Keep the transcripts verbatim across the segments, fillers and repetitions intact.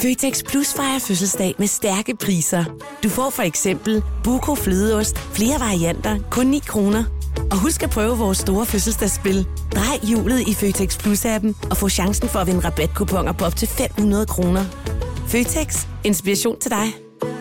Føtex Plus fejrer fødselsdag med stærke priser. Du får for eksempel Buco flødeost, flere varianter, kun ni kroner. Og husk at prøve vores store fødselsdagsspil. Drej hjulet i Føtex Plus-appen og få chancen for at vinde rabatkuponer på op til fem hundrede kroner. Føtex. Inspiration til dig.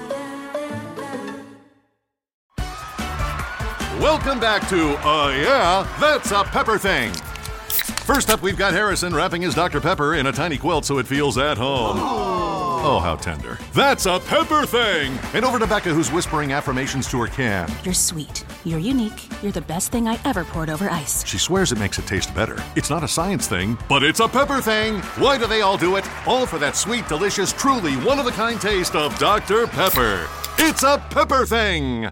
Welcome back to Uh Yeah, That's a Pepper Thing. First up, we've got Harrison wrapping his Doctor Pepper in a tiny quilt so it feels at home. Oh, how tender. That's a Pepper Thing! And over to Becca, who's whispering affirmations to her can. You're sweet. You're unique. You're the best thing I ever poured over ice. She swears it makes it taste better. It's not a science thing, but it's a Pepper Thing! Why do they all do it? All for that sweet, delicious, truly one-of-a-kind taste of Doctor Pepper. It's a Pepper Thing!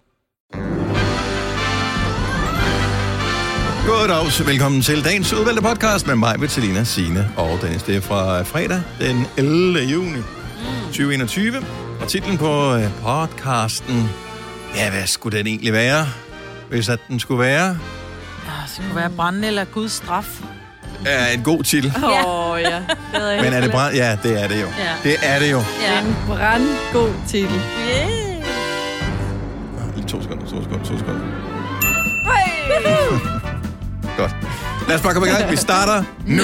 Goddag, så velkommen til dagens udvalgte podcast med mig, Bettelina, Signe og Dennis. Det er fra fredag den ellevte juni tyve enogtyve. Og titlen på podcasten, ja, hvad skulle den egentlig være, hvis at den skulle være? Ja, det skulle være branden eller Guds straf. Er en god titel. Åh, oh, ja. Er Men er det brand? Ja, det er det jo. Ja. Det er det jo. Ja. En brandgod titel. Yeah. Lige to sekunder, to sekunder, to sekunder. Hey! Godt. Lad os bare komme i gang. Vi starter nu.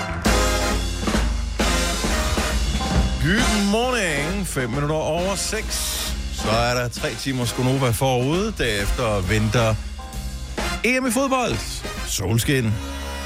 Good morning. Fem minutter over seks. Så er der tre timer Skonova forude. Derefter venter E M i fodbold. Solskin.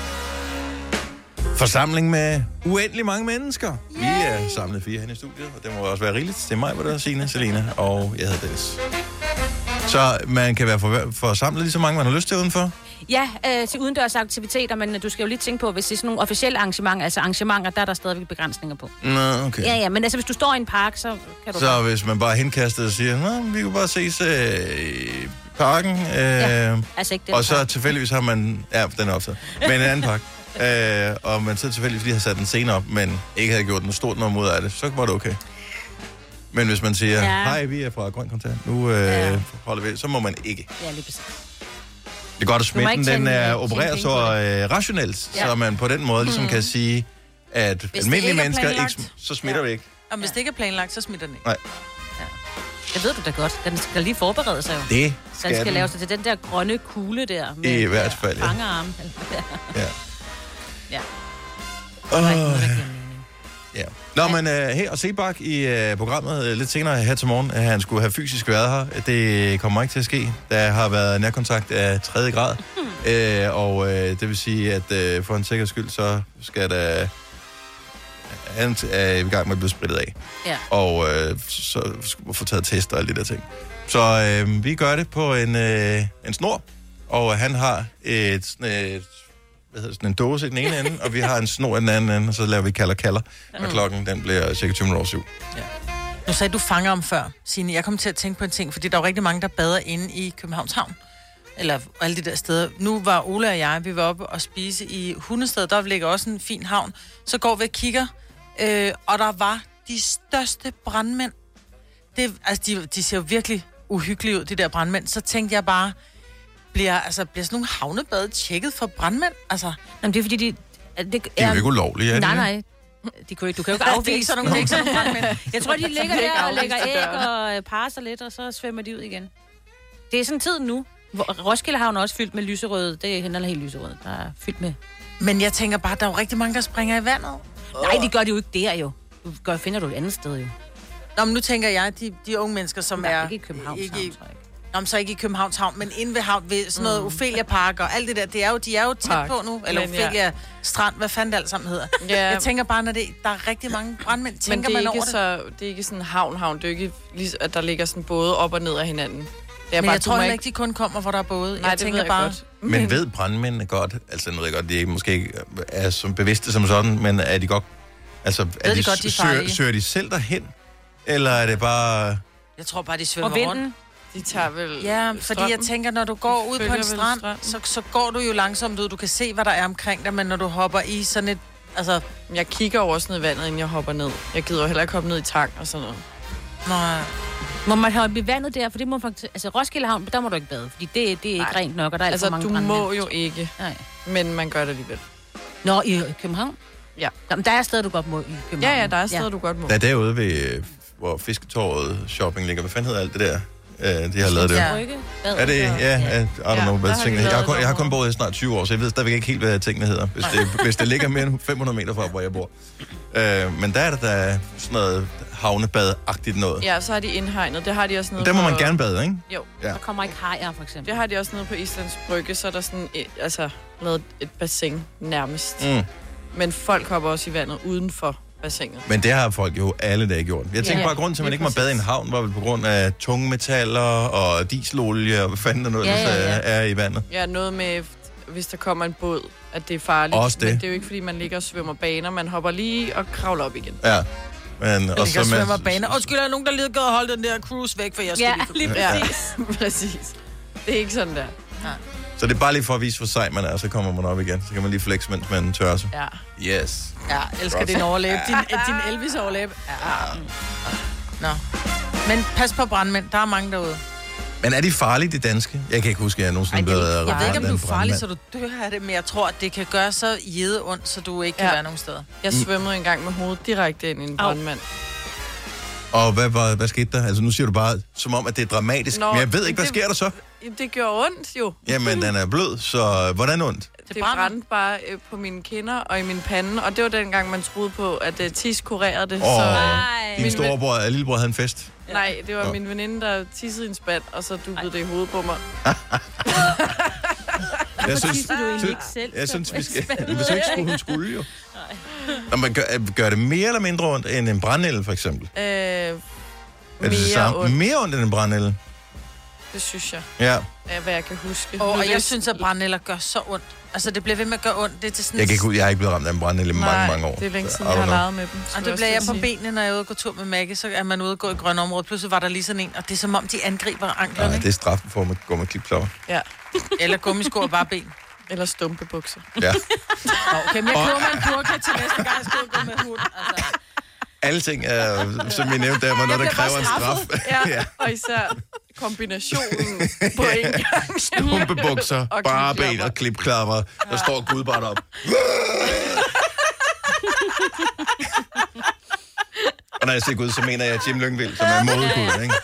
Forsamling med uendelig mange mennesker. Vi er samlet fire her i studiet, og det må også være rigeligt. Det er mig, hvor der er Signe, Selina, og jeg hedder Dennis. Så man kan være for, forsamlet lige så mange, man har lyst til udenfor? Ja, øh, til udendørs aktiviteter, men du skal jo lige tænke på, hvis det er sådan nogle officielle arrangementer, altså arrangementer, der er der stadigvæk begrænsninger på. Nå, okay. Ja, ja, men altså hvis du står i en park, så kan du... Så bare... hvis man bare henkastet og siger, nå, vi kan bare ses øh, i parken, øh, ja, altså ikke den og så park. tilfældigvis har man... Ja, den er optaget. Men en anden park. øh, og man så tilfældigvis lige har sat en scene op, men ikke havde gjort en stort nummer ud af det, så var det okay. Men hvis man siger, hej, ja. vi er fra Grøn Kontakt, nu øh, ja. holder vi, så må man ikke. Ja, lige præcis. Det er godt, at smitten den er opereret så øh, rationelt, ja. så man på den måde ligesom mm. kan sige, at hvis almindelige mennesker, ikke, så smitter ja. vi ikke. Og hvis det ikke er planlagt, så smitter den ikke. Nej. Ja. Det ved du da godt. Den skal lige forberede sig jo. Det skal den. skal den. lave sig til den der grønne kugle der. Med I hvert fald, ja. Fangerarm. Ja. Ja. Oh. Ja. Nå, men uh, her og Sebak i uh, programmet uh, lidt senere her til morgen, uh, han skulle have fysisk været her. Det kommer ikke til at ske. Der har været nærkontakt af tredje grad. Hmm. Uh, og uh, det vil sige, at uh, for en sikkerheds skyld, så skal der... Han er i gang med at blive spritet af. Ja. Og uh, så få taget test og alle de der ting. Så uh, vi gør det på en, uh, en snor, og han har et... et hvad hedder sådan en dåse i den ene ende, og vi har en snor i den anden ende, og så laver vi kalder kalder, mm. og klokken den bliver cirka tyve minutter over syv. Ja. Nu sagde du fanger om før, Signe. Jeg kom til at tænke på en ting, fordi der er jo rigtig mange, der bader inde i Københavns Havn, eller alle de der steder. Nu var Ole og jeg, vi var oppe og spise i Hundested, der ligger også en fin havn. Så går vi og kigger, øh, og der var de største brandmænd. Det, altså, de, de ser jo virkelig uhyggelige ud, de der brandmænd. Så tænkte jeg bare... Bliver, altså, bliver sådan nogle havnebade tjekket for brandmænd? Altså, jamen, det er fordi, de... Det, det er jo ikke ulovligt, er nej, det? nej. De kan, du kan jo ikke afvise sådan nogle ting, sådan brandmænd. Jeg tror, de ligger der og lægger æg og parer sig lidt, og så svømmer de ud igen. Det er sådan tid nu. Roskilde Havn er også fyldt med lyserød. Det er hende helt lyserød. Der er fyldt med... Men jeg tænker bare, der er jo rigtig mange, der springer i vandet. Nej, de gør det jo ikke der jo. Du gør, finder du et andet sted jo. Nå, men nu tænker jeg, de, de unge mennesker, som er... er... Ikke i Københavns Havn, tror jeg ikke. Nå, så ikke i Københavns Havn, men inde ved havn, ved sådan noget mm. Ophelia Park og alt det der, det er jo, de er jo tæt Park. På nu, eller men, Ophelia ja. Strand, hvad fanden det alt sammen hedder. Ja. Jeg tænker bare, når det, der er rigtig mange brandmænd, tænker man over det. Så, det er ikke sådan havn-havn, det er ikke, at der ligger sådan både op og ned af hinanden. Det er men bare, jeg tror heller ikke, de kun kommer, hvor der er både. Nej, jeg det tænker jeg bare... godt. Men ved brandmændene godt, altså nu ved jeg godt, de måske ikke er så bevidste som sådan, men er de godt, altså er de, de, godt, de søger, søger de selv derhen, eller er det bare... Jeg tror bare, de svømmer rundt. De tager vel ja, fordi strømmen. Jeg tænker, når du går ud på en strand, så, så går du jo langsomt ud. Du kan se, hvad der er omkring dig, men når du hopper i sådan et... Altså... Jeg kigger over sådan noget vandet, inden jeg hopper ned. Jeg gider heller ikke hoppe ned i tang og sådan noget. Nej. Må man hoppe i vandet der? For det må faktisk... Altså, Roskilde Havn, der må du ikke bade, fordi det, det er ikke Nej. Rent nok, og der er altså, for mange du brandmænd. må jo ikke, Nej. Men man gør det alligevel. Nå, i København? Ja. Nå, men der er steder, du godt må i København. Ja, ja, der er steder, ja. du godt må. Der er derude ved, hvor Fisketåret shopping ligger. Hvad fanden hedder alt det der? Uh, de har lavet det. Ja. Er det? Ja, ja. I don't know, hvad har tingene de jeg, har kun, lavet jeg har kun boet i snart tyve år, så jeg ved stadigvæk ikke helt, hvad tingene hedder, hvis det, hvis det ligger mere end fem hundrede meter fra, hvor jeg bor. Uh, men der er der, der er sådan noget havnebad-agtigt noget. Ja, så har de indhegnet. Det har de også nede Der må på... man gerne bade, ikke? Jo. Ja. Der kommer ikke hajer, for eksempel. Det har de også nede på Islands Brygge, så er der sådan et, altså, lavet et bassin nærmest. Mm. Men folk hopper også i vandet uden for bassinet. Men det har folk jo alle dage gjort. Jeg tænker Ja, bare, at grunden til, at man ikke må præcis. bade i en havn, var vel på grund af tungmetaller og dieselolie og hvad fanden der nu Ja, ellers ja, ja. er i vandet. Ja, noget med, hvis der kommer en båd, at det er farligt. Også det. Men det er jo ikke, fordi man ligger og svømmer baner. Man hopper lige og kravler op igen. Ja. Men, Og så svømmer baner. Undskyld, er der nogen, der lige gået og holdt den der cruise væk, for jeg skal Ja, lige... lige Ja, præcis. præcis. Det er ikke sådan der. Så det er bare lige for at vise, hvor sej man er, og så kommer man op igen. Så kan man lige flex, mens man tørrer sig. Ja. Yes. Ja, elsker din overlæbe. Din, din Elvis-overlæbe. Ja. Nå. Men pas på brandmænd. Der er mange derude. Men er de farlige, de danske? Jeg kan ikke huske, at jeg nogensinde er blevet Jeg ved ikke, om du er ramt af en farlig, brandmand. så du dør af det, men jeg tror, at det kan gøre så jede ondt, så du ikke kan Ja. være nogen steder. Jeg svømmede engang med hovedet direkte ind i en brandmand. Og hvad, hvad, hvad skete der? Altså, nu siger du bare, som om, at det er dramatisk. Nå, men jeg ved ikke, hvad det- sker der så? Det gjorde ondt jo. Jamen, den er blød, så hvordan ondt? Det, brænder. brændte bare øh, på mine kinder og i min pande, og det var dengang, man troede på, at uh, tis kurerede det. Åh, Så, Nej. din Min storebror og lillebror havde en fest. nej, det var Nå. min veninde, der tissede i en spand, og så dubbede det i hovedet på mig. Jeg synes, tisser du egentlig sy- ikke selv, jeg så synes, vi skal... spændende. Hvis ikke skulle, hun skulle jo. Nå, men gør, gør det mere eller mindre ondt end en brandnælde, for eksempel? Øh, Er det det mere samme? ondt, Mere ondt end en brandnælde? det synes jeg, Ja. er, hvad jeg kan huske. Og, Nu og er jeg det- synes, at brændenælder gør så ondt. Altså, det bliver ved med at gøre ondt. Det er til sådan... Jeg, kan ikke, jeg har ikke blevet ramt af en brandnælde i mange, Nej, mange år. det er længe så siden, I jeg don't har know. leget med dem. Og skulle det bliver jeg også på til at sige. benene, når jeg er ude og gå tur med Maggie, så er man ude og gå i grønne områder. Pludselig var der lige sådan en, og det er som om, de angriber anklerne. Nej, det er straffen for at gå med klipklapper. Ja, Eller gummisko og bare ben. eller stumpebukser. Ja. Okay, men jeg køber mig en burka til næste gang, jeg skal ud og gå med hund. Altså. Alle ting er, som jeg nævnte, der var noget, der bliver bare kræver en straf. Ja, Ja. og især kombinationen på en gang. Pumpebukser, Og bare ben klipklapper. og klipklapper. Der står Gud bare op. Og når jeg siger Gud, så mener jeg Jim Lyngvild, som er modegud, ikke?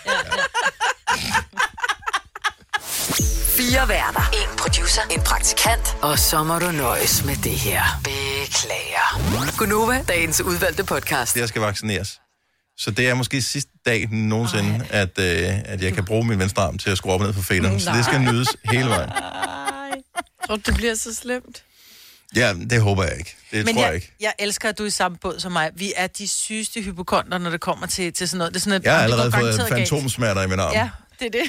Fire værter. En producer. En praktikant. Og så må du nøjes med det her. Beklager. Gunova, dagens udvalgte podcast. Jeg skal vaccineres. Så det er måske sidste dag nogensinde, at, øh, at jeg kan bruge min venstre arm til at skrue op og ned på fætterne. Så det skal nydes hele vejen. Tror du, det bliver så slemt? Ja, det håber jeg ikke. Det Men tror jeg, jeg, ikke. jeg elsker, at du er i samme båd som mig. Vi er de sygeste hypokonter, når det kommer til, til sådan noget. Det er sådan, at, Jeg har "Åh, det går allerede fået garanteret galt." fantomsmerter i min arm. Ja, det er det.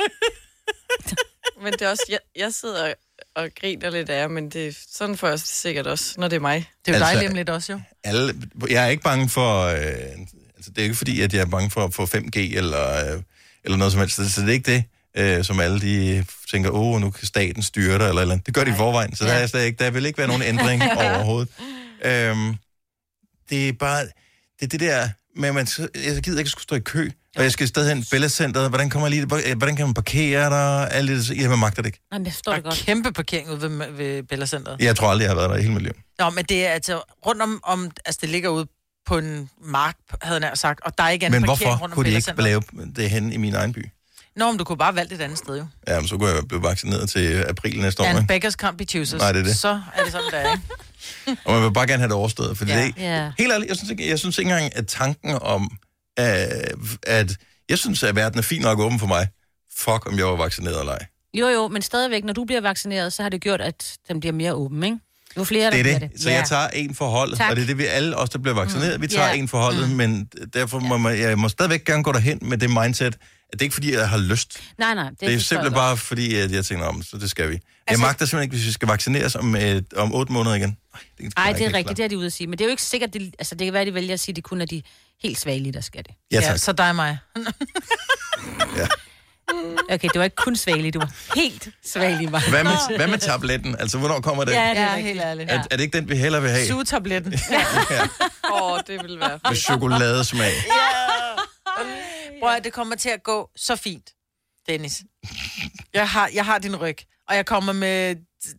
Men det er også, jeg, jeg sidder og, og griner lidt af jer, men det er sådan for os sikkert også, når det er mig. Det er jo Altså, dejligt lidt også, jo. Alle, jeg er ikke bange for... Øh, altså, det er ikke fordi, at jeg er bange for at få fem G eller, øh, eller noget som helst. Så, så det er ikke det, øh, som alle de tænker, åh, nu kan staten styre dig, eller eller andet. Det gør de i forvejen, så ja. der, er slet ikke, der vil ikke være nogen ændring overhovedet. Øhm, det er bare... Det er det der... Men man, jeg gider ikke skulle stå i kø, og jeg skal stadig hen i Bellacenteret. Hvordan kommer jeg lige... Hvordan kan man parkere der? Alle det, jeg magter det ikke. Nej, det står Der det er godt. kæmpe parkering ude ved, ved Bella Center. Jeg tror aldrig, jeg har været der i hele mit liv. Nå, men det er altså rundt om, om... Altså, det ligger ude på en mark, havde jeg nær sagt, og der er ikke anden Men parkering hvorfor rundt om kunne de Bella ikke Center. lave det hen i min egen by? Nå, men du kunne bare have valgt et andet sted, jo. Ja, men så kunne jeg blive vaccineret til april næste år, And ikke? beggars can't be choosers. Nej, det er det. Så er det sådan, der er, ikke? Og man vil bare gerne have det overstået, for Ja. det er Ja. helt ærligt, jeg synes ikke, jeg synes ikke engang, at tanken om, øh, at jeg synes, at verden er fin nok åben for mig. Fuck, om jeg var vaccineret eller ej. Jo, jo, men stadigvæk, når du bliver vaccineret, så har det gjort, at den bliver mere åben, ikke? Jo flere, der Det er bliver det. det. Så jeg tager en for holdet, Tak. og det er det, vi alle os, der bliver vaccineret, vi tager Ja. en for holdet, men derfor må man, jeg må stadigvæk gerne gå derhen med det mindset, at det er ikke fordi, jeg har lyst. Nej, nej. Det, Det er forstår jeg simpelthen bare fordi, at jeg tænker om, så det skal vi. Jeg Altså- magter simpelthen ikke, hvis vi skal vaccineres om, et, om otte måneder igen. Ej, det, Nej, det er rigtigt, det er de ude at sige. Men det er jo ikke sikkert, det, altså det kan være, de vælger at sige, at det kun er de helt svagelige, der skal det. Ja, Ja, tak. så dig og mig. Ja. Okay, det var ikke kun svagelige, du var helt svagelige, var. Hvad med, hvad med tabletten? Altså, hvornår kommer den? Ja, det er Ja, rigtigt. helt ærligt. Er, er det ikke den, vi hellere vil have? Sugetabletten. Åh, oh, det vil være Med chokoladesmag. Prøv at det kommer til at gå så fint, Dennis. Jeg har, jeg har din ryg, og jeg kommer med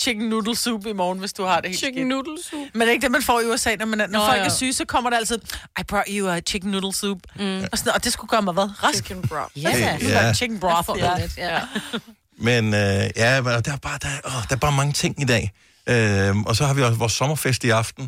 chicken noodle soup i morgen, hvis du har det helt Chicken skidt. noodle soup. Men det er ikke det, man får i U S A, når, man, når Nå, folk ja. er syge, så kommer der altid, I brought you a chicken noodle soup. Mm. Og, sådan, og det skulle gøre mig hvad? Rask? Chicken broth. Ja, Hey, Nu ja. ja. Chicken broth, ja. ja. Lidt, ja. Men øh, ja, men der er, bare, der, åh, der er bare mange ting i dag. Øh, og så har vi også vores sommerfest i aften.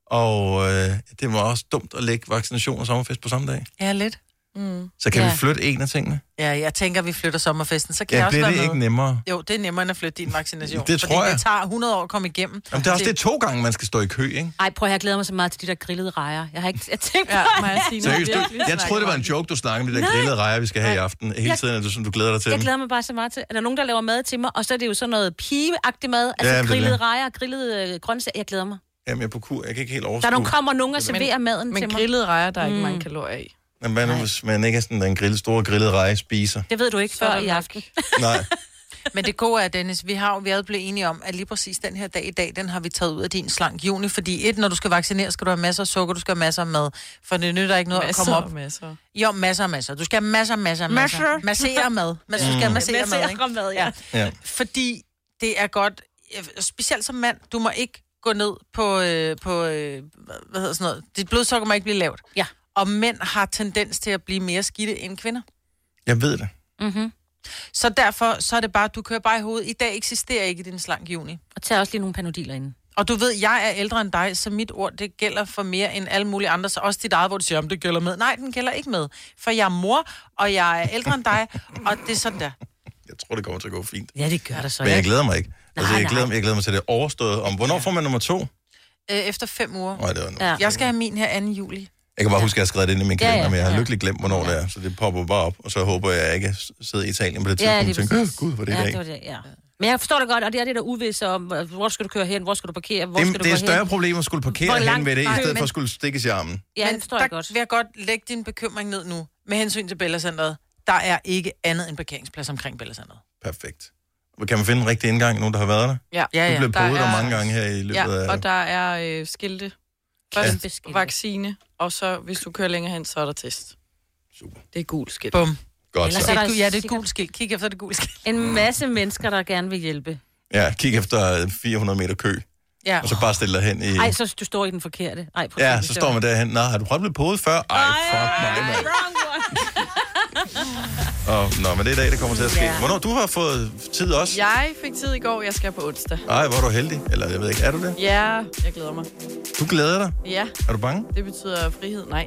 Og øh, det var også dumt at lægge vaccination og sommerfest på samme dag. Ja, lidt. Mm. Så kan Ja. vi flytte en af tingene? Ja, jeg tænker, vi flytter sommerfesten, så kan Ja, jeg også bliver være det med. ikke nemmere? Jo, det er nemmere end at flytte din vaccination. Det fordi tror jeg. det tager hundrede år at komme igennem. Jamen, det er også det er to gange, man skal stå i kø, ikke? Ej, prøv at jeg glæder mig så meget til de der grillede rejer. Jeg har ikke jeg tænkt på Ja, det. mig og Signe har Seriøst, du, virkelig jeg snakket troede, det var en om joke, du snakkede om, de der grillede rejer, vi skal have i aften. Hele Jeg- tiden er du sådan, du glæder dig til Jeg dem. glæder mig bare så meget til. Er der nogen, der laver mad til mig? Og så er det jo sådan noget pigeagtig mad. Altså Ja, det er grillede det. rejer, grillede øh, grøntsager. Jeg glæder mig. Jamen, jeg er på kur. Jeg kan ikke helt Der er overskue. nogen, kommer nogen og serverer maden Men til mig. grillede rejer, der er ikke Mm. mange kalorier i. Men hvad nu, hvis man ikke er sådan en grill, store grillede reje spiser? Det ved du ikke Så er før der i nok. aften. Nej. Men det gode er, Dennis, vi har jo været blevet enige om, at lige præcis den her dag i dag, den har vi taget ud af din slank juni, fordi et, når du skal vaccinere, skal du have masser af sukker, du skal have masser af mad, for det nytter ikke noget Masser at komme op. og masser. Jo, masser og masser. Du skal have masser, masser, masser. Masser. Massere mad. Men du skal have massere mad, ikke? mad, ja. Ja. Fordi det er godt, specielt som mand, du må ikke gå ned på, øh, på øh, hvad hedder sådan noget, dit blodsukker må ikke blive lavt. Ja. Og mænd har tendens til at blive mere skidte end kvinder. Jeg ved det. Mm-hmm. Så derfor, så er det bare, du kører bare i hovedet. I dag eksisterer ikke din slank juni. Og tag også lige nogle panodiler ind. Og du ved, jeg er ældre end dig, så mit ord, det gælder for mere end alle mulige andre. Så også dit eget, hvor du siger, om det gælder med. Nej, den gælder ikke med. For jeg er mor, og jeg er ældre end dig, og det er sådan der. Jeg tror, det kommer til at gå fint. Ja, det gør det så. Men jeg ikke. glæder mig ikke. Altså, Nej, jeg glæder, nej. jeg glæder mig til det overstået. Om hvornår får man nummer to? Øh, efter fem uger. Nej, det var nu. Ja. Jeg skal have min her anden juli. Jeg kan bare huske, at jeg har skrevet det ind i min Ja, ja, kalender, men jeg har ja. lykkeligt glemt, hvornår det er. Så det popper bare op, og så håber jeg, at jeg ikke sidder i Italien på det Ja, tidspunkt lige og tænker, præcis. "Åh, gud, hvor er det i Ja, dag. det var det, ja. Men jeg forstår det godt, og det er det der uvisse om, hvor skal du køre hen, hvor skal du parkere, hvor Det, skal du det er gå et større hen. problem at skulle Hvor parkere hen langt- ved det, i Nej, stedet men- for at skulle stikkes i armen. Ja, Men det forstår der jeg godt. vil jeg godt lægge din bekymring ned nu, med hensyn til Bellacenteret. Der er ikke andet end parkeringsplads omkring Bellacenteret. Perfekt. Kan man finde en rigtig indgang, nogen der har været der? Ja, Ja, Du ja. blev der podet der er- mange gange her i løbet ja af... og der er øh, skilte. Kæmpe Først skilte. vaccine, og så hvis du kører længere hen, så er der test. Super. Det er gul skilt. Bum. Godt Ellers så. er der- Ja, det er et sikkert- gult skilt. Kig efter det gule skilt. En masse mennesker, der gerne vil hjælpe. Ja, kig efter fire hundrede meter kø, Ja. og så bare stille dig hen i... Ej, så du står i den forkerte. Ej, prøv at Ja, se, så det står var- man derhen. Nå, har du prøvet at blive podet før? Ej, fuck mig, mand. Wrong one. Og, nå, men det er i dag, det kommer til at ske. Ja. Hvornår du har fået tid også? Jeg fik tid i går, jeg skal på onsdag. Ej, hvor er du heldig. Eller jeg ved ikke, er du det? Ja, jeg glæder mig. Du glæder dig. Ja, Er du bange? det betyder frihed. Nej.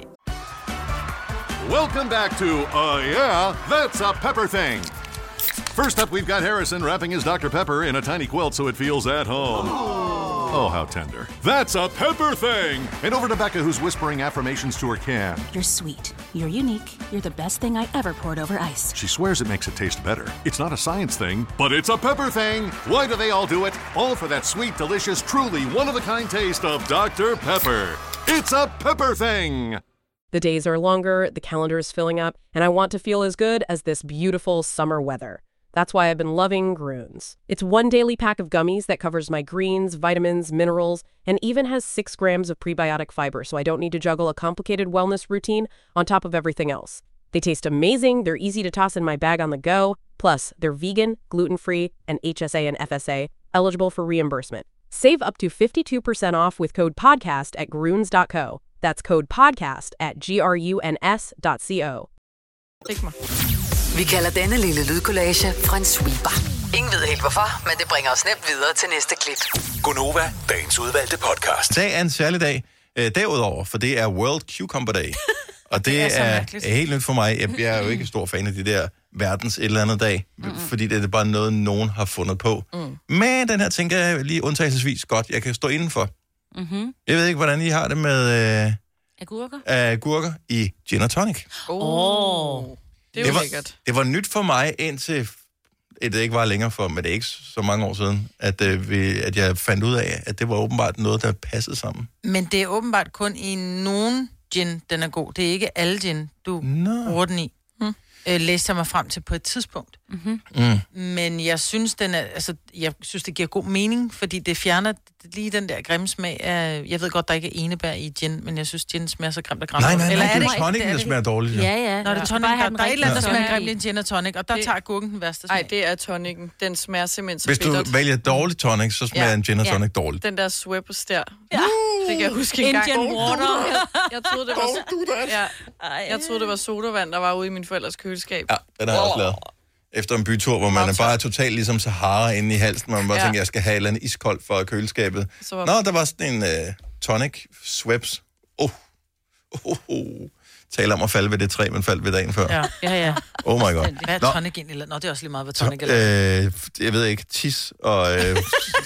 Welcome back to Uh Yeah, That's a Pepper Thing. First up, we've got Harrison wrapping his Doctor Pepper in a tiny quilt so it feels at home. Oh, how tender. That's a Pepper Thing! And over to Becca, who's whispering affirmations to her can. You're sweet. You're unique. You're the best thing I ever poured over ice. She swears it makes it taste better. It's not a science thing, but it's a pepper thing. Why do they all do it? All for that sweet, delicious, truly one-of-a-kind taste of Doctor Pepper. It's a pepper thing! The days are longer, the calendar is filling up, and I want to feel as good as this beautiful summer weather. That's why I've been loving Groones. It's one daily pack of gummies that covers my greens, vitamins, minerals, and even has six grams of prebiotic fiber, so I don't need to juggle a complicated wellness routine on top of everything else. They taste amazing, they're easy to toss in my bag on the go, plus they're vegan, gluten-free, and H S A and F S A, eligible for reimbursement. Save up to fifty-two percent off with code PODCAST at groones dot co. That's code PODCAST at G R U N S dot co. Ikke mig. Vi kalder denne lille lydkollage en sweeper. Ingen ved helt hvorfor, men det bringer os nemt videre til næste klip. Gonova, dagens udvalgte podcast. I dag er en særlig dag øh, derudover, for det er World Cucumber Day. Og det, Det er så er, mærkeligt. er helt nyt for mig. Jeg, jeg er jo ikke stor fan af de der verdens et eller andet dag, mm. fordi det er bare noget, nogen har fundet på. Mm. Men den her tænker jeg lige undtagelsesvis godt, jeg kan stå indenfor. Mhm. Jeg ved ikke, hvordan I har det med øh, Agurker? agurker i gin og tonic. Åh. Åh. Det er jo det var, lækkert. det var nyt for mig indtil det ikke var længere for, men det er ikke så mange år siden, at, øh, vi, at jeg fandt ud af, at det var åbenbart noget, der passede sammen. Men det er åbenbart kun i nogen gin, den er god. Det er ikke alle gin, du Nå. bruger den i. øh, læste jeg mig frem til på et tidspunkt. Mm-hmm. Mm. Men jeg synes, den er, altså, jeg synes, det giver god mening, fordi det fjerner lige den der grimme smag af... Jeg ved godt, der ikke er enebær i gin, men jeg synes, gin smager så grimt og grimt. Nej, nej, nej, Eller det er det tonicen, der smager dårligt. Ja, ja. Nå, det er tonic, der, der er et eller andet, der smager grimt i en gin og tonic, og der Det- tager gurken den værste smag. Nej, det er tonicen. Den smager simpelthen så Hvis du bittert. vælger dårlig tonic, så smager Ja. en gin og Ja. tonic dårligt. Den der Schweppes der. Ja. Det kan jeg huske en gang. Indian water. Jeg, jeg troede, det var, ja, jeg troede, det var sodavand, der var ude i min forældres køleskab. Ja, den har jeg også lavet. Efter en bytur, hvor man er bare totalt ligesom Sahara inde i halsen, man bare Ja. tænker, jeg skal have et eller andet iskoldt for køleskabet. Så var- Nå, der var sådan en uh, tonic, Schweppes. Oh. Oh, oh. Taler om at falde ved det træ, man faldt ved dagen før. Ja, ja, ja. Oh my god. Hvad Nå, er tonic egentlig? Nå, det er også lige meget, hvad tonic er. øh, jeg ved ikke, tis og øh,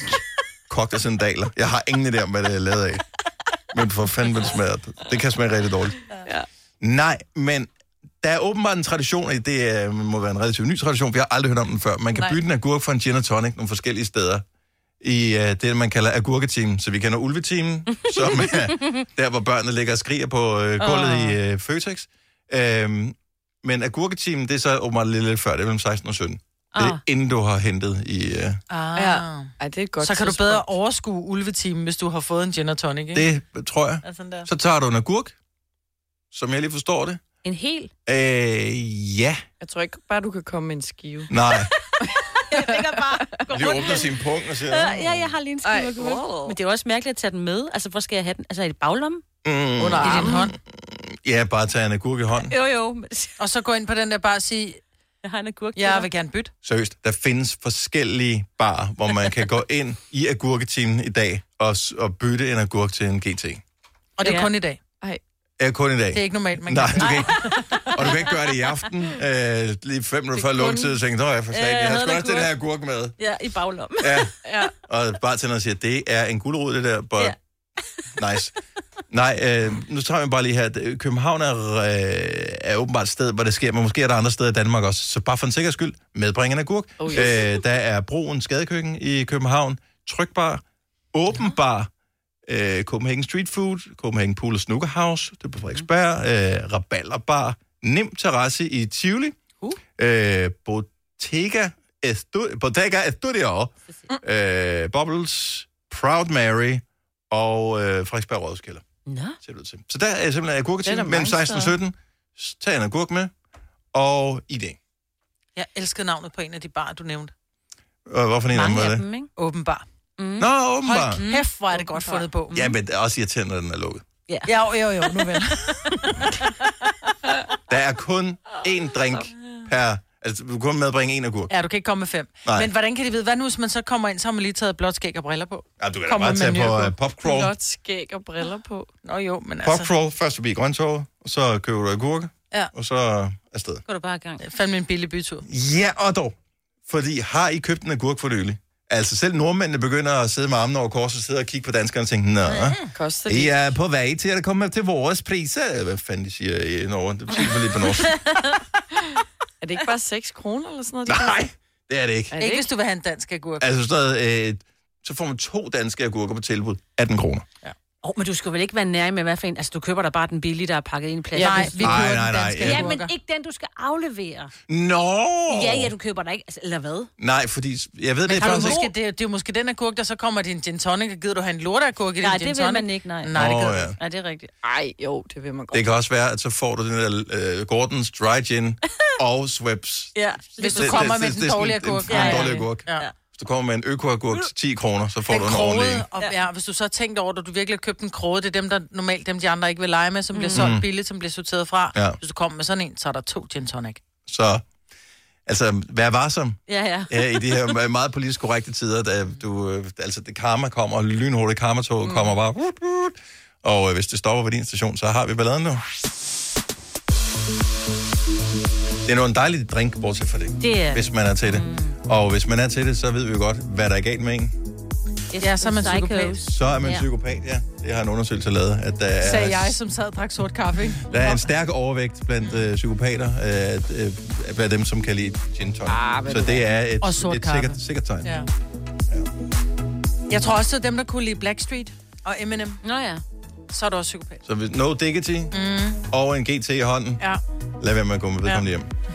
kogte sandaler. Jeg har ingen idé om, hvad det er lavet af. Men for fanden, hvad det smager. Det kan smage rigtig dårligt. Ja. Nej, men der er åbenbart en tradition, og det er, må være en relativt ny tradition, for jeg har aldrig hørt om den før. Man kan Nej. bytte en agurk for en gin og tonic nogle forskellige steder i uh, det, man kalder agurketeamen. Så vi kender ulveteamen, som er der, hvor børnene ligger og skriger på uh, gulvet oh. i uh, Føtex. Um, men agurketeamen, det er så åbenbart lidt, lidt før, det er mellem seksten og sytten. Det er Ah. inden du har hentet i... Uh, Ah. Ja. Ej, det er et godt Så kan du tidspunkt. bedre overskue ulvetimen, hvis du har fået en gin og tonic, ikke? det tror jeg. Er sådan der. Så tager du en agurk, som jeg lige forstår det. En hel? Øh, ja. Jeg tror ikke bare, du kan komme med en skive. Nej. Jeg ligger bare gå Lige rundt åbner med sin pung og siger... Ja, ja, jeg har lige en skive Ej, agurk. wow. Men det er jo også mærkeligt at tage den med. Altså, hvor skal jeg have den? Altså, i et baglomme? Mm, Under I din armen. hånd. ja, bare tage en agurk i hånden. Jo, jo. Men Og så gå ind på den der bare og sige, jeg har en agurk til jeg dig. vil gerne bytte. Seriøst, der findes forskellige barer, hvor man kan gå ind i agurketimen i dag og, s- og bytte en agurk til en G T. Og det er Ja. kun i dag. Er kun i dag. Det er ikke normalt, man Nej, kan. du kan ikke. Og du kan ikke gøre det i aften, øh, lige fem minutter før kun- lukketid, og tænke, nå, jeg for slet Ja, ikke. jeg Jeg har havde sgu en også den agurk. her agurk med. Ja, i baglommen. Ja, Ja. og bartenderen siger, det er en gulerod, det der. But... Ja. Nice. Nej, øh, nu tager vi bare lige her. København er, øh, er åbenbart et sted, hvor det sker, men måske er der andre steder i Danmark også. Så bare for en sikkerheds skyld, medbring en agurk. Oh, yes. øh, der er Broen Skadekøkken i København, Trykbar, Åbenbar, øh, Copenhagen Street Food, Copenhagen Pool og Snooker House, det er på Frederiksberg, øh, Rabalderbar, Nem Terrasse i Tivoli, Uh. øh, Bottega, Estu- Bottega Estudio, øh, Bubbles, Proud Mary og øh, Frederiksberg Rådhuskælder. Nå. Ser det ud til. Så der er simpelthen Det er agurketime der mellem mange seksten og sytten. Tag en agurk med, og I D. Jeg elskede navnet på en af de barer, du nævnte. Og hvorfor en af dem Mange var af det? dem, ikke? Åbenbar. Mm. Nå, åbenbart. Hold kæft, hvor er det godt fundet på. Ja, men det er også irriterende, når den er lukket. Ja. Jo, jo, jo, nu vel. Der er kun én drink per... Altså, du kan kun medbringe en agurk. Ja, du kan ikke komme med fem. Nej. Men hvordan kan de vide, hvad nu, hvis man så kommer ind, så har man lige taget blåt skæg og briller på? Ja, du kan da Kommer bare med tage en ny på agurk. uh, popcrawl. Blot skæg og briller på. Nå jo, men altså... Popcrawl, først forbi grønttorvet, og så køber du agurke, Ja. og så afsted. Går du bare i gang. Det er fandme en billig bytur. Ja, og dog. Fordi har I købt en agurk for nylig? Altså selv nordmændene begynder at sidde med armen over kors og sidde og kigge på danskerne og tænke, nå, Koster I det? er på vej til at komme til vores priser. Hvad fanden de siger i Norge? Det siger lige på norsk. Er det ikke bare seks kroner eller sådan noget? de Nej, det er det ikke. Er det Ikke ikke? hvis du vil have en dansk agurk. Altså stadig, øh, så får man to danske agurker på tilbud. atten kroner. Åh, oh, men du skal vel ikke være nær med, hvad for en... Altså, du køber da bare den billige, der er pakket ind i plastik. Nej, vi Nej, køber nej, den nej, danske ja. Ja, agurker. men ikke den, du skal aflevere. Nå! Ja, ja, du køber der ikke. Altså, eller hvad? Nej, fordi jeg ved det Men har du faktisk ikke. måske, det, er- det er jo måske den agurk, der så kommer din gin tonic, og gider du have en lorteagurk i Nej, din gin det tonic? vil man ikke, nej. Nej, det Åh, gider ja. du ikke. Nej, det er rigtigt. Ej, jo, det vil man godt. Det kan også være, at så får du den der uh, Gordons Dry Gin og Schweppes. Ja. Hvis du Det- kommer det- med det- den det er sådan dårlige en- agurk. en- en dårlig agurk. Ja. Hvis du kommer med en økoagurk til ti kroner, så får Den du en ordentlig en. krogede, og ja, hvis du så har tænkt over, at du virkelig har købt en krode, det er dem, der normalt dem, de andre ikke vil lege med, som bliver solgt billigt, som bliver sorteret fra. Ja. Hvis du kommer med sådan en, så er der to gin tonic. Så, altså, vær varsom Ja, ja. ja, i de her meget politisk korrekte tider, da du, øh, altså, det karma kommer, og lynhurtigt karmatog mm. kommer bare. Wut, wut, og øh, hvis det stopper ved din station, så har vi balladen nu. Det er nu en dejlig drink, bortset fra det, Det er- hvis man er til det. Mm. Og hvis man er til det, så ved vi jo godt, hvad der er galt med en. Ja, så er man psykopat. Så er man Ja. psykopat, ja. Det har en undersøgelse lavet, at der er, Sagde jeg, som sad og drak sort kaffe, ikke? der er en stærk overvægt blandt øh, psykopater, øh, øh, blandt dem, som kan lide gin tonic. Ah, ved så du det er et, Og sort et kaffe. sikkert, sikkert tegn. Ja. Jeg tror også, at dem, der kunne lide Blackstreet og Eminem, Nå ja. så er du også psykopat. Så hvis no diggity mm. og en G T i hånden, Ja. lad være med at gå med vedkommende ja. hjem.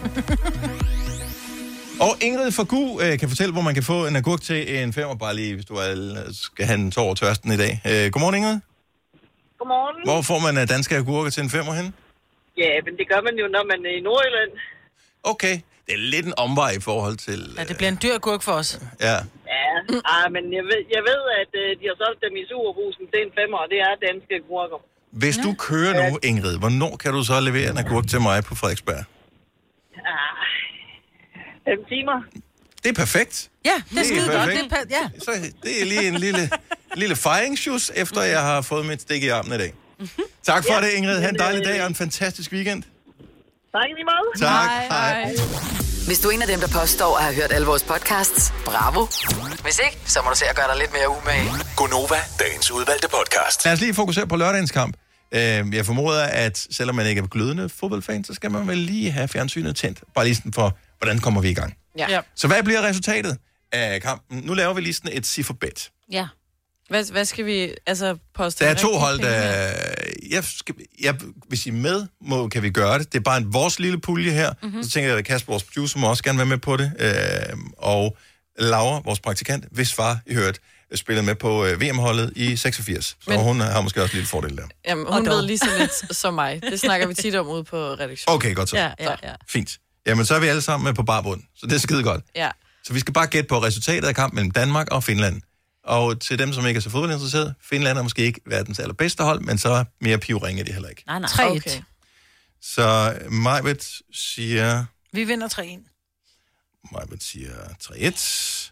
Og Ingrid fra Gu øh, kan fortælle, hvor man kan få en agurk til en femmer, bare lige, hvis du er, skal have en tår over tørsten i dag. Øh, godmorgen, Ingrid. Godmorgen. Hvor får man uh, danske agurker til en femmer hen? Ja, men det gør man jo, når man er i Nordjylland. Okay. Det er lidt en omvej i forhold til... Uh... Ja, det bliver en dyr agurk for os. Ja. Ja, ah, men jeg ved, jeg ved at uh, de har solgt dem i Superbrugsen til en femmer, og det er danske agurker. Hvis du kører nu, Ingrid, hvornår kan du så levere en agurk til mig på Frederiksberg? Ah, fem timer. Det er perfekt. Ja, det er skide godt. Det er, pa- ja. Så det er lige en lille, lille fejringssjus, efter jeg har fået mit stik i armen i dag. Tak for ja, det, Ingrid. Ha' en dejlig dag og en fantastisk weekend. Tak i lige måde. Tak. Hej. Hej. Hvis du er en af dem, der påstår at have hørt alle vores podcasts, bravo. Hvis ikke, så må du se at gøre dig lidt mere umage. Gonova, dagens udvalgte podcast. Lad os lige fokusere på lørdagens kamp. Jeg formoder, at selvom man ikke er glødende fodboldfan, så skal man vel lige have fjernsynet tændt. Bare lige sådan for, hvordan kommer vi i gang. Ja. Så hvad bliver resultatet af kampen? Nu laver vi lige sådan et cifferbet. Ja. Hvad, hvad skal vi altså poste? Der er to hold, der... Jeg skal, jeg, hvis I er med, må, kan vi gøre det. Det er bare en, vores lille pulje her. Mm-hmm. Så tænker jeg, at Kasper, vores producer, må også gerne være med på det. Øh, og Laura, vores praktikant, hvis far, I hørte, spillede med på øh, V M-holdet i seksogfirs. Så Men... hun har måske også lidt fordel der. Jamen, hun ved lige så lidt som mig. Det snakker vi tit om ude på redaktionen. Okay, godt så. Ja, ja, ja. Fint. Jamen, så er vi alle sammen med på barbund. Så det er skide godt. Ja. Så vi skal bare gætte på resultatet af kampen mellem Danmark og Finland. Og til dem, som ikke er så fodboldinteresseret, Finland er måske ikke verdens allerbedste hold, men så mere pivringe er de heller ikke. Nej, nej. tre et. Okay. Så Majbet siger... Vi vinder tre en. Majbet siger tre et.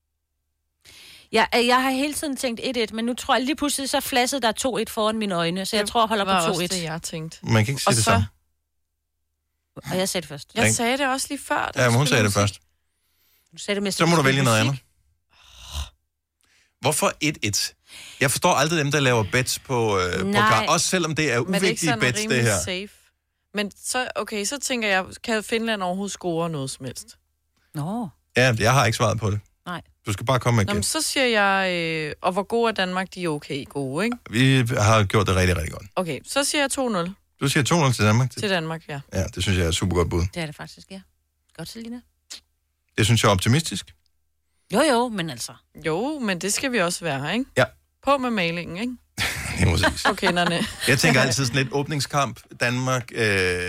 Ja, jeg har hele tiden tænkt et et, men nu tror jeg lige pludselig, så flassede der to et foran mine øjne, så jeg tror, jeg holder var på to et. også det, jeg tænkte. Man kan ikke sige Og det så... samme. Og jeg sagde det først. Jeg sagde det også lige før. Ja, men hun sagde det først. Du sagde det med så må du vælge noget andet. Hvorfor et et? Jeg forstår aldrig dem, der laver bets på, øh, på kamp. Også selvom det er uvigtige bets, det her. Safe. Men så, okay, så tænker jeg, kan Finland overhovedet score noget som helst? Nå. Ja, jeg har ikke svaret på det. Nej. Du skal bare komme med Nå, men så siger jeg, øh, og hvor god er Danmark, de er okay gode, ikke? Vi har gjort det rigtig, rigtig godt. Okay, så siger jeg to nul. Du siger to nul til Danmark? Til Danmark, ja. Ja, det synes jeg er et super godt bud. Det er det faktisk, ja. Godt, Selina. Det synes jeg er optimistisk. Jo, jo, men altså. Jo, men det skal vi også være, ikke? Ja. På med malingen, ikke? Det må siges. Og kenderne. Jeg tænker altid sådan lidt åbningskamp. Danmark øh,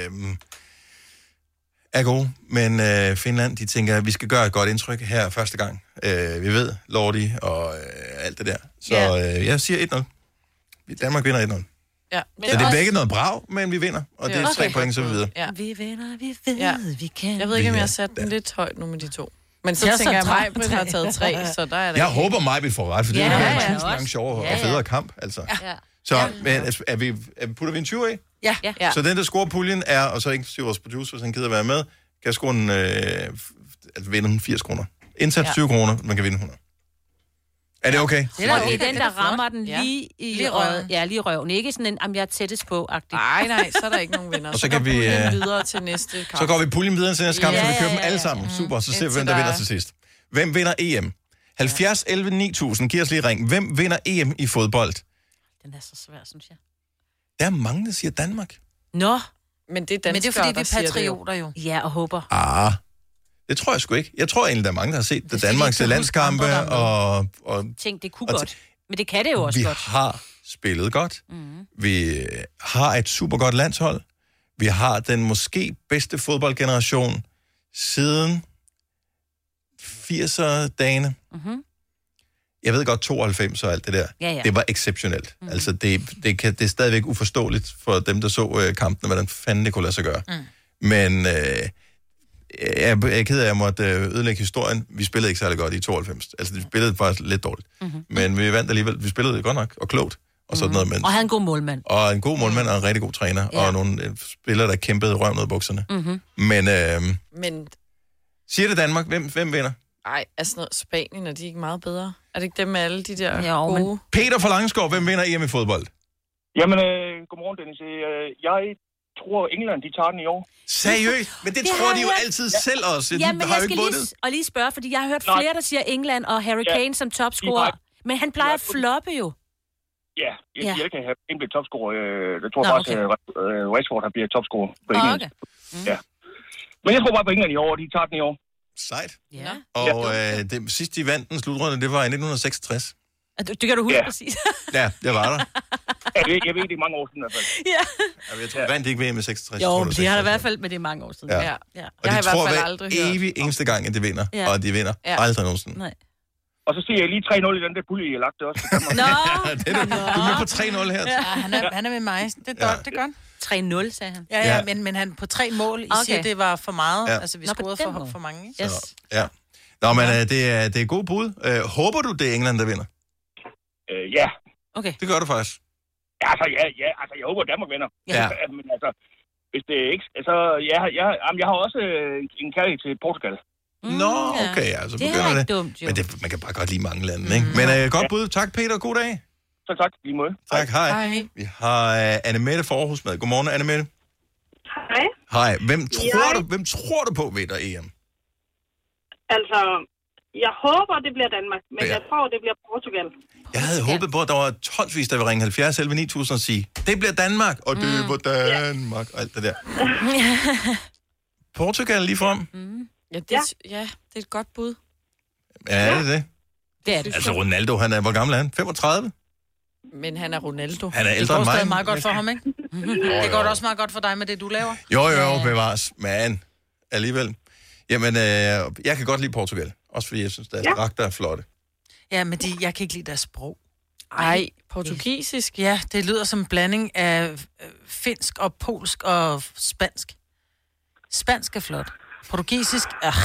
er god, men øh, Finland, de tænker, at vi skal gøre et godt indtryk her første gang. Øh, vi ved, Lordi og øh, alt det der. Så øh, jeg siger et nul. Danmark vinder et nul. Ja. Det så det er ikke noget brav, men vi vinder. Og det er tre okay. point, så videre. Ja. Vi vinder, vi ved, ja. vi kan. Jeg ved ikke, om jeg har sat den lidt højt nu med de to. Men så jeg tænker jeg, at Majbrit har taget tre, så der er der Jeg ikke. håber, Majbrit får ret, for det ja, er ja, en tusind ja, gange sjovere ja, ja. og federe kamp. Altså. Ja. Så men, er vi, er, putter vi en tyve af? Ja. ja. Så den, der scorer puljen, er, og så ikke vores producer, hvis han gider være med, kan score en, øh, altså vinde firs kroner. Indsats ja. tyve kroner, man kan vinde hundrede. Er det okay? Det er, det er den, der rammer den lige ja. i lige røven. Ja, lige røven. Ikke sådan en, om jeg er tættest på-agtig. Nej, nej, så er der ikke nogen vinder. Og så, så kan går vi puljen videre til næste kamp. Så går vi puljen videre til næste kamp, ja, så vi kører ja, ja, dem alle sammen. ja. Super, så ser vi, hvem der der vinder til sidst. Hvem vinder E M? halvfjerds elleve ni tusind, giv os lige ring. Hvem vinder E M i fodbold? Den er så svær, synes jeg. Der er mange, der siger Danmark. Nå. Men det er danskere, Men det er fordi, vi er patrioter jo. Ja, og håber. Ah, det tror jeg sgu ikke. Jeg tror egentlig, der er mange, der har set det Danmarks landskampe. Og, og, Tænk, det kunne godt. Men det kan det jo også vi godt. Vi har spillet godt. Mm-hmm. Vi har et super godt landshold. Vi har den måske bedste fodboldgeneration siden firser-dagene. Mm-hmm. Jeg ved godt, tooghalvfems og alt det der. Ja, ja. Det var exceptionelt. Mm-hmm. Altså, det, det, kan, det er stadigvæk uforståeligt for dem, der så øh, kampen, hvordan fanden det kunne lade sig gøre. Mm. Men øh, jeg, jeg er ked af, at jeg måtte ødelægge historien. Vi spillede ikke særlig godt i tooghalvfems. Altså, vi spillede faktisk lidt dårligt. Mm-hmm. Men vi vandt alligevel. Vi spillede godt nok og klogt. Og sådan noget, men... Og havde en god målmand. Og en god målmand og en rigtig god træner. Ja. Og nogle øh, spillere, der kæmpede røven ud af bukserne. Mm-hmm. Men, øh, men... Siger det Danmark? Hvem, hvem vinder? Ej, altså noget Spanien, er de ikke meget bedre? Er det ikke dem med alle de der jo, gode? Men... Peter fra Langeskov, hvem vinder E M i fodbold? Jamen, øh, godmorgen, Dennis. Øh, jeg tror, England, de tager den i år. Seriøst? Men det, det tror de jo hørt... altid ja. selv også. De ja, men har jeg jo skal ikke lige, og lige spørge, fordi jeg har hørt flere, der siger England og Harry Kane ja. som topscorer. Men han plejer at floppe jo. Ja, jeg siger ja. ikke, at han bliver topscorer. Jeg tror Nå, faktisk, okay. at uh, Rashford har bliver topscorer på England. Oh, okay. Mm. Ja. Men jeg tror bare på England i år, de tager den i år. Sejt. Ja. Og øh, det sidste, de vandt den slutrunde, det var i nitten seksogtres. Det, det kan du huske Ja. præcis. Ja, det var der. Jeg ved, jeg ved, det er mange år siden i hvert fald. Ja. Ja, jeg tror, ja. vandt ikke V M i seksogtres. Jo, tror, men det har der i hvert fald, men det er mange år siden. Ja. Ja. Ja. Og har de i hvert tror fald hver aldrig hørt. evig eneste gang, at de vinder. Ja. Og de vinder Ja. aldrig nogensinde. Nej. Og så ser jeg lige tre nul i den der pulje, jeg har lagt det også. Nå! Ja, det er du, du er med på tre nul her. Ja, han er, han er med mig. Det er, Ja. ja. det er godt. tre nul, sagde han. Ja, ja, Ja. men, men han på tre mål, I Okay. siger, det var for meget. Ja. Altså, vi Nå, på scorede den for, måde. for mange, ikke? Yes. Så, ja. Nå, men øh, det, er, det er god bud. Øh, håber du, det er England, der vinder? Øh, ja. Okay. Det gør du faktisk. Ja, altså, ja, ja, altså, jeg håber, at Danmark vinder. Ja. Men altså, hvis det ikke... Altså, jeg, har- jeg, har- jamen, jeg har også øh, en kærlighed til Portugal. Mm, Nå, ja. okay, altså Det er begynder ikke det. dumt, jo. Men det, man kan bare godt lide mange lande, ikke? Men øh, godt bud. Tak, Peter. God dag. Så tak, lige måde. Tak, hej. Hej. Vi har uh, Annemette fra Aarhus med. Godmorgen, Annemette. Hej. Hej. Hvem tror, Jeg- du, hvem tror du på vinder E M? Altså, jeg håber, det bliver Danmark, men Ja. jeg tror, det bliver Portugal. Jeg havde håbet på, at der var tonsvis, der ville ringe halvfjerds elleve ni tusind og sige, det bliver Danmark, og det var Danmark, og alt det der. Portugal lige frem. Mm. Ja, det, Ja. ja. ja, det er et godt bud. Ja, er det det? Det er det. Altså Ronaldo, han er, hvor gammel er han? femogtredive? Men han er Ronaldo. Han er Det ældre går end mig. stadig meget godt for ham, ikke? Det går da også meget godt for dig med det, du laver. Jo, jo, bevares. Men alligevel. Jamen, øh, jeg kan godt lide Portugal. Også fordi jeg synes, deres Ja. dragter er flotte. Ja, men de, jeg kan ikke lide deres sprog. Ej, portugisisk. Ja, det lyder som en blanding af øh, finsk og polsk og spansk. Spansk er flot. Portugisisk, ach.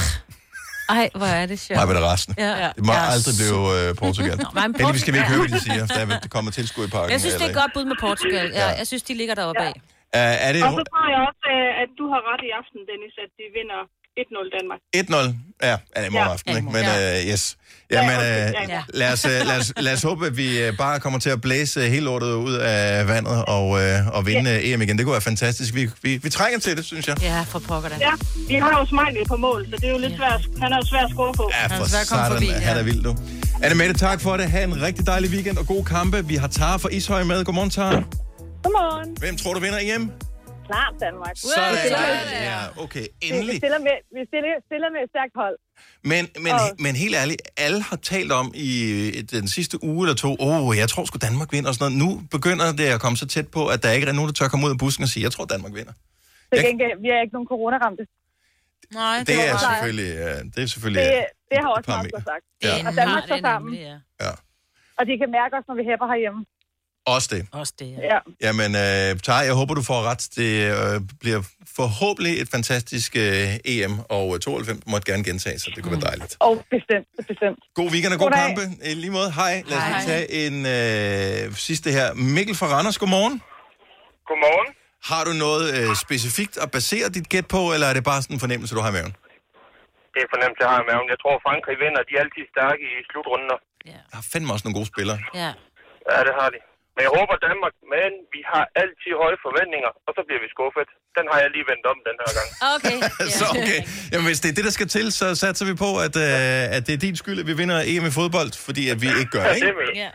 Ej, hvor er det sjovt. Nej, med det resten. Ja. Det må Jeg er aldrig blive øh, Portugal. men Heldigvis skal vi ikke høre, hvad de siger, for der vil- der kommer tilskud i parken. Jeg synes, det er et eller godt bud med Portugal. Ja, jeg synes, de ligger deroppe af. ikke. Uh, er det Og så tror jeg også, øh, at du har ret i aften, Dennis, at de vinder et nul Danmark. et nul? Ja, ja, i morgen Ja. aften, ikke? Ja, i Men uh, yes. Jamen, Ja, uh, okay, ja, ja. lad, os, uh, lad, os, lad os håbe, at vi uh, bare kommer til at blæse hele lortet ud af vandet og, uh, og vinde uh, E M igen. Det kunne være fantastisk. Vi, vi, vi trænger til det, synes jeg. Ja, for pokker da. Ja, vi har jo Smiley på mål, så det er jo lidt svært. Han er jo svær at score på. Ja, for svært at komme forbi, satan, han er ja. vild, du. Annemette, tak for det. Ha' en rigtig dejlig weekend og gode kampe. Vi har Tara fra Ishøj med. Godmorgen, Tara. Godmorgen. Hvem tror du vinder E M? Klart Danmark. Sådan. Ja, okay, Vi endelig. stiller med, vi stiller, stiller med et stærkt hold. Men, men, men helt ærligt, alle har talt om i den sidste uge eller to, åh, oh, jeg tror sgu Danmark vinder og sådan noget. Nu begynder det at komme så tæt på, at der ikke er nogen, der tør komme ud af busken og sige, jeg tror Danmark vinder. Til Jeg- gengæld, vi er ikke nogen coronaramte. Nej, det, Det er var- selvfølgelig, ja, det er selvfølgelig Det, det har også parameter. Mark sagt. Ja. Og Danmark har står det sammen, nemlig, ja. Ja, og de kan mærke os, når vi hæpper herhjemme. også det. Også det, ja. Ja. Jamen, øh, Tara, jeg håber, du får ret. Det øh, bliver forhåbentlig et fantastisk øh, E M, og tooghalvfems måtte gerne gentage, så det kunne være dejligt. Og bestemt, bestemt. God weekend og god Goddag. kampe. I lige måde, hej. Lad os lige tage en øh, sidste her. Mikkel fra Randers, godmorgen. Godmorgen. Har du noget øh, specifikt at basere dit gæt på, eller er det bare sådan en fornemmelse, du har i maven? Det er fornemt, jeg har i maven. Jeg tror, Frankrig vinder. De er altid stærke i slutrunder. Jeg har fandme også nogle gode spillere. Ja. Ja, det har de. Men jeg håber Danmark, men vi har altid høje forventninger, og så bliver vi skuffet. Den har jeg lige vendt om den her gang. Okay. Så okay. Jamen, hvis det er det, der skal til, så satser vi på, at, øh, at det er din skyld, at vi vinder E M i fodbold, fordi at vi ikke gør det, Ja, ikke? det vil Ja.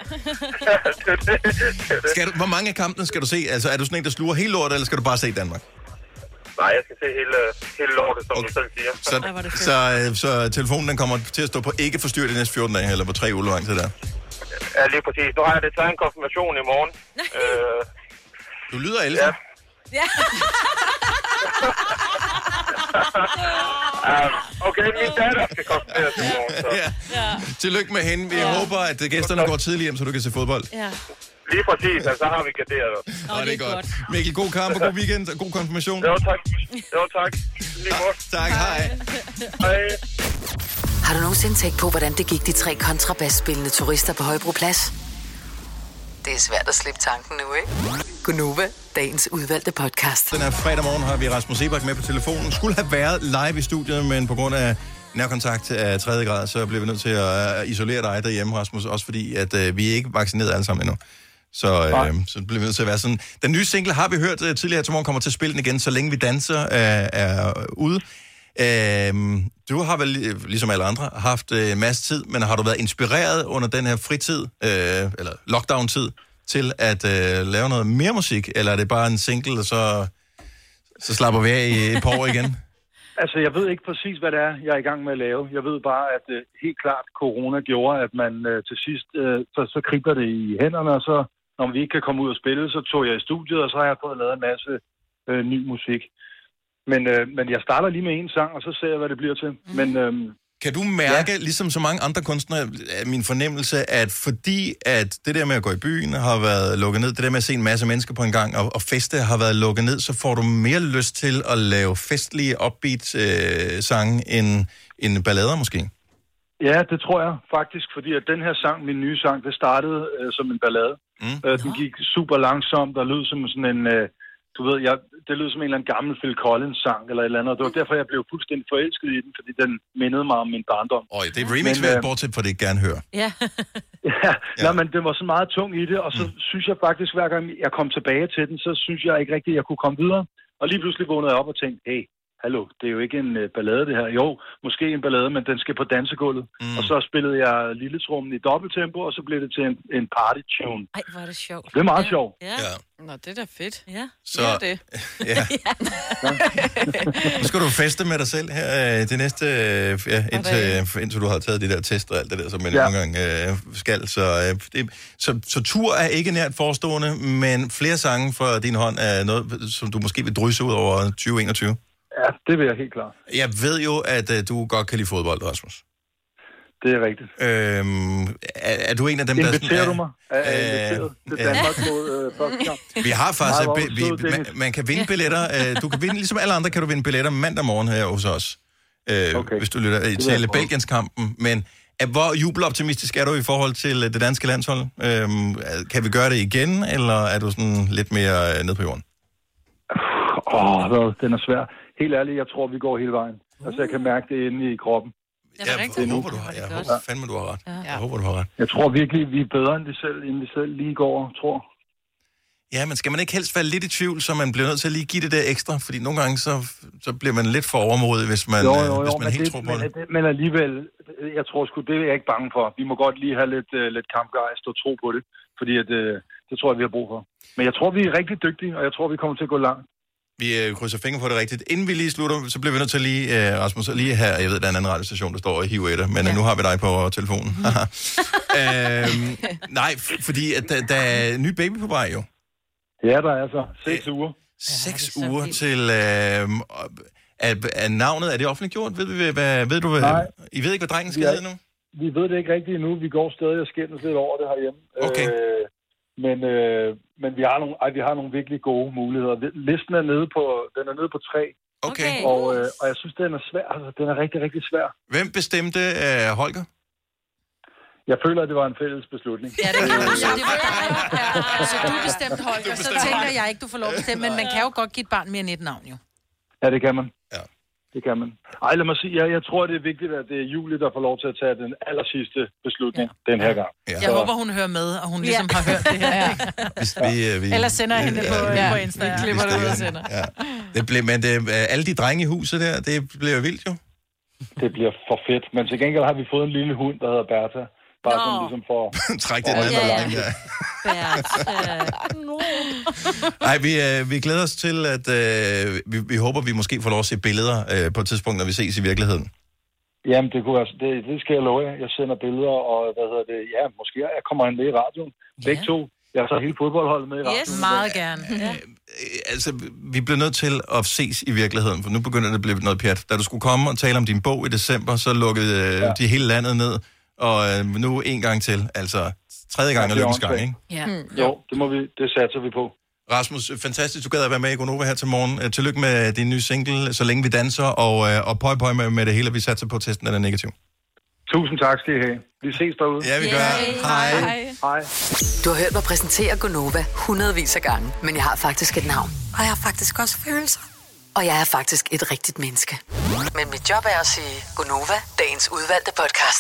Skal du, hvor mange af kampene skal du se? Altså, er du sådan en, der sluger hele lortet, eller skal du bare se Danmark? Nej, jeg skal se hele, hele lortet, som okay. du selv siger. Så, så, øh, så telefonen den kommer til at stå på ikke forstyrret de næste fjorten dage, eller på tre uger lang tid der. Ja, lige præcis. Nu har jeg det taget en konfirmation i morgen. øh, Du lyder ældre. Ja. um, okay, min datter skal konfirmeres i morgen, så. Ja. Ja. Tillykke med hende. Vi ja. håber, at gæsterne går tidligt hjem, så du kan se fodbold. Ja. Lige præcis, altså, så har vi garderet os. Nå, det er godt. godt. Mikkel, god kamp og god weekend og god konfirmation. Jo, tak. Jo, tak. Lige godt. Tak, hej. Hej. Har du nogensinde tænkt på, hvordan det gik de tre kontrabasspillende turister på Højbroplads? Det er svært at slippe tanken nu, ikke? Gunova, dagens udvalgte podcast. Den her fredag morgen har vi Rasmus Sebak med på telefonen. Skulle have været live i studiet, men på grund af nærkontakt af tredje grad, så bliver vi nødt til at isolere dig derhjemme, Rasmus. Også fordi, at øh, vi er ikke vaccineret alle sammen endnu. Så, øh, så bliver vi nødt til at være sådan. Den nye single har vi hørt uh, tidligere til morgen, kommer til at spille den igen, så længe vi danser uh, er ude. Uh, du har vel, ligesom alle andre, haft uh, en masse tid, men har du været inspireret under den her fritid, uh, eller lockdown-tid, til at uh, lave noget mere musik, eller er det bare en single, og så, så slapper vi af i et par år igen? Altså, jeg ved ikke præcis, hvad det er, jeg er i gang med at lave. Jeg ved bare, at uh, helt klart corona gjorde, at man uh, til sidst, uh, så, så kribler det i hænderne, og så, når vi ikke kan komme ud og spille, så tog jeg i studiet, og så har jeg fået lavet en masse uh, ny musik. Men, uh, men jeg starter lige med en sang, og så ser jeg, hvad det bliver til. Mm. Men... Um, Kan du mærke, ja. ligesom så mange andre kunstnere, min fornemmelse, at fordi at det der med at gå i byen har været lukket ned, det der med at se en masse mennesker på en gang, og, og feste har været lukket ned, så får du mere lyst til at lave festlige upbeat-sange øh, end, end ballader måske? Ja, det tror jeg faktisk, fordi at den her sang, min nye sang, det startede øh, som en ballade. Mm. Øh, den gik super langsomt, der lød som sådan en... Øh, Du ved, jeg, det lød som en eller anden gammel Phil Collins-sang eller et eller andet. Det var derfor, jeg blev fuldstændig forelsket i den, fordi den mindede mig om min barndom. Øj, det er remix, vil jeg øh, bortset for det gerne høre. Ja. ja, ja. Nej, men den var så meget tung i det, og så mm. synes jeg faktisk, hver gang jeg kom tilbage til den, så synes jeg ikke rigtigt, at jeg kunne komme videre. Og lige pludselig vågnede jeg op og tænkte, hey, hallo, det er jo ikke en uh, ballade det her. Jo, måske en ballade, men den skal på dansegulvet. Mm. Og så spillede jeg lilletrummen i dobbelttempo, og så blev det til en, en party-tune. Ej, hvor er det sjovt. Det er meget sjovt. Ja. ja. Nå, det er da fedt. Ja. Så, ja, det. Ja. Nu skal du feste med dig selv her øh, det næste, øh, ja, indtil, indtil du har taget de der test og alt det der, som man ja. nogle gange øh, skal. Så, øh, det, så, så tur er ikke nært forestående, men flere sange fra din hånd er noget, som du måske vil drysse ud over tyve enogtyve. Ja, det vil jeg helt klart. Jeg ved jo, at uh, du godt kan lide fodbold, Rasmus. Det er rigtigt. Øhm, er, er du en af dem, Inviterer der... Inviterer du mig? Er jeg inviteret til Danmark mod øh, første kamp? Vi har faktisk... Be, vi, man, man kan vinde billetter. Uh, du kan vinde, ligesom alle andre, kan du vinde billetter mandag morgen her hos os. Uh, okay. Hvis du lytter uh, til Belgiens-kampen. Men uh, hvor jubeloptimistisk er du i forhold til uh, det danske landshold? Uh, kan vi gøre det igen, eller er du sådan lidt mere uh, ned på jorden? Åh, oh, den er svær. Helt ærligt, jeg tror, vi går hele vejen. Uh. Altså, jeg kan mærke det inde i kroppen. Ja, jeg, jeg håber, du har, jeg håber fandme, du har ret. Ja. Jeg håber, du har ret. Jeg tror virkelig, vi er bedre, end vi selv, end vi selv lige går, tror. Ja, men skal man ikke helst være lidt i tvivl, så man bliver nødt til at lige give det der ekstra? Fordi nogle gange, så, så bliver man lidt for overmodig, hvis man, jo, jo, jo, hvis man helt det, tror på men, det. det. Men alligevel, jeg tror sgu, det er jeg ikke bange for. Vi må godt lige have lidt, uh, lidt kampgejst og tro på det. Fordi at, uh, det tror jeg, vi har brug for. Men jeg tror, vi er rigtig dygtige, og jeg tror, vi kommer til at gå langt. Vi øh, krydser fingre på det rigtigt. Inden vi lige slutter, så bliver vi nødt til lige, øh, Rasmus, lige her, jeg ved, der er en anden radiostation, der står og hiver i dig, men ja. nu har vi dig på telefonen. øhm, nej, f- fordi at der, der er en ny baby på vej jo. Ja, der er så. Seks Æ, uger. Seks ja, uger fint. til... Øh, er, er navnet, er det offentliggjort? Ved, vi, hvad, ved du, hvad, nej. I ved ikke, hvad drengen skal ja, hedde nu? Vi ved det ikke rigtigt endnu. Vi går stadig og skændes lidt over det herhjemme. Okay. Øh, Men, øh, men vi har nogle, ej, vi har nogle virkelig gode muligheder. Listen er nede på, den er nede på tre. Okay. Og, øh, og jeg synes, den er svær. Altså, den er rigtig, rigtig svær. Hvem bestemte uh, Holger? Jeg føler, at det var en fælles beslutning. Ja, det var, ja, det var dig. Ja, så du bestemte Holger, så tænker jeg ikke, du får lov at bestemme. Men man kan jo godt give et barn mere end et navn, jo. Ja, det kan man. Ja. Det kan man. Ej, lad mig sige, jeg, jeg tror, det er vigtigt, at det er Julie, der får lov til at tage den allersidste beslutning ja. den her gang. Ja. Jeg håber, hun hører med, og hun ligesom ja. har hørt det her. Ja. Hvis vi, vi, Eller sender hende ja, på, ja. på Insta. Vi klipper det ud og sender. Ja. Det blev, men det, alle de drenge i huset der, det bliver vildt jo. Det bliver for fedt. Men til gengæld har vi fået en lille hund, der hedder Bertha. Bare sådan ligesom for... Træk det ned med langt der. Nej, vi, øh, vi glæder os til, at øh, vi, vi håber, vi måske får lov at se billeder øh, på et tidspunkt, når vi ses i virkeligheden. Jamen, det, kunne, altså, det, det skal jeg love jer. Jeg sender billeder, og hvad hedder det? Ja, måske jeg kommer han med i radioen. Begge ja. to. Jeg har så hele fodboldholdet med i radioen. Yes, meget gerne. Ja. Øh, altså, vi bliver nødt til at ses i virkeligheden, for nu begynder det at blive noget pjat. Da du skulle komme og tale om din bog i december, så lukkede øh, ja. de hele landet ned. Og øh, nu en gang til, altså tredje gang er lykkens gang, ikke? Ja. Mm. Jo, det må vi, det satser vi på. Rasmus, fantastisk, du gad at være med i Gonova her til morgen. Uh, tillykke med din nye single, Så længe vi danser, og, uh, og pøj pøj med, med det hele, vi satser på testen, den er negativ. Tusind tak skal I have. Vi ses derude. Ja, vi gør. Yeah. Hej. Hej. Hej. Du har hørt mig præsentere Gonova hundredvis af gange, men jeg har faktisk et navn. Og jeg har faktisk også følelser. Og jeg er faktisk et rigtigt menneske. Men mit job er at sige Gonova, dagens udvalgte podcast.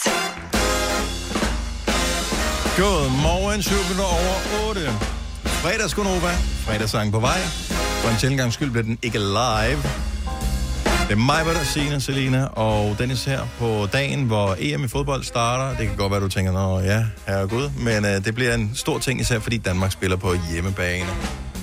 Godmorgen, syv minutter over otte. Fredags Gonova. Fredagssang på vej. For en sjældent gang skyld bliver den ikke live. Det er mig, der Signe, Selina og Dennis her på dagen, hvor E M i fodbold starter. Det kan godt være, du tænker, nå ja, herregud. Men uh, det bliver en stor ting, især fordi Danmark spiller på hjemmebane.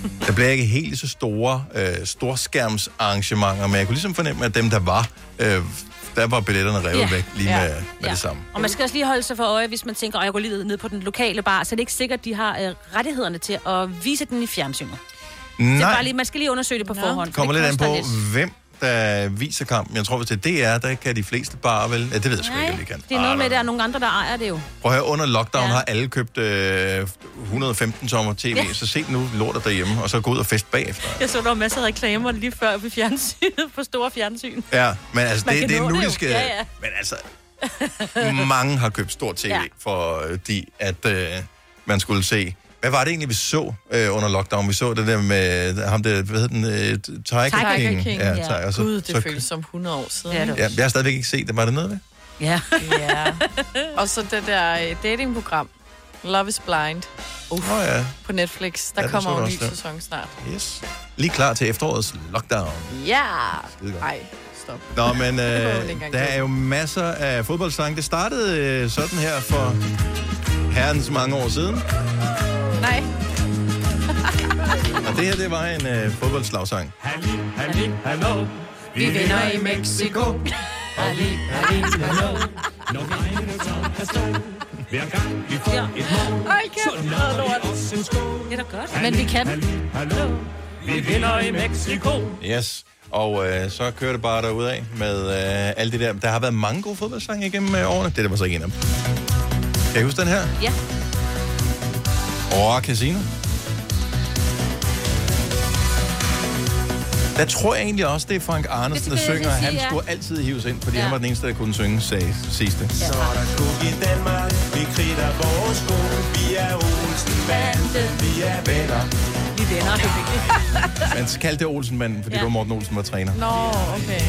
Der bliver ikke helt så store øh, storskærmsarrangementer, men jeg kunne ligesom fornemme, at dem, der var, øh, der var billetterne revet Ja. væk lige Ja. med, med Ja. det samme. Og man skal også lige holde sig for øje, hvis man tænker, at jeg går lige ned på den lokale bar, så er det ikke sikkert, at de har øh, rettighederne til at vise den i fjernsynet. Det er Nej, bare lige, man skal lige undersøge det på forhånd. det kommer det lidt an på, koster lidt. hvem der viser kampen. Jeg tror, hvis det er D R, der kan de fleste bare vel... Ja, det ved jeg sgu Nej, ikke, om de kan. det er noget Ah, med, at der er nogle andre, der ejer det jo. Prøv at høre, under lockdown ja. har alle købt øh, et hundrede og femten tommer tv, Ja. ja. så se nu lortet derhjemme, og så gå ud og fest bagefter. Jeg så, der var masser af reklamer lige før på fjernsynet, på store fjernsyn. Ja, men altså, Man det, kan det er nå nu, det de jo. skal... Ja, ja. Men altså, mange har købt stor tv, Ja. ja. fordi at øh, man skulle se... Hvad var det egentlig, vi så øh, under lockdown? Vi så det der med ham der, hvad hed den? Øh, Tiger, Tiger King. King, Ja, ja. Tiger, og så, Gud, det så, føles som hundrede år siden. Ja, det ja, jeg har stadigvæk ikke set det. Var det noget ved? Ja. ja. Og så det der øh, datingprogram, Love is Blind. Uh. Oh, ja. På Netflix. Der Ja, det kommer så jo du en ny også, ja. sæson snart. Yes. Lige klar til efterårets lockdown. Ja! Skide godt. Ej, stop. Nå, men Det øh, må man ikke engang der er jo masser af fodboldsange. Det startede øh, sådan her for herrens mange år siden. Nej. Og det her, det var en øh, fodboldslagsang. Halli, halli, hallo. Vi vinder i Mexico. Halli, halli, hallo. Når drengene så kan stå. Hver gang vi får et mål, Ej, kæft, noget lort. os en skål. Det er da godt. Men vi kan. Halli, hallo. Vi vinder i Mexico. Yes. Og øh, så kører det bare derudad med øh, alle de der... Der har været mange gode fodboldsange igennem øh, årene. Det der var så ikke en af dem. Kan I huske den her? Ja. Aura Casino. Der tror jeg egentlig også, det er Frank Arnesen, der Det skulle jeg synger. lige Han sige, ja. skulle altid hives ind, fordi Ja. han var den eneste, der kunne synge, sagde sidste. Så er der kug i Danmark. Vi kridter vores sko. Vi er Olsen-banden. Vi er venner. Vi venner, det er vigtigt. Man kaldte det Olsen-manden, fordi Ja. det var Morten Olsen, var træner. Nå, okay.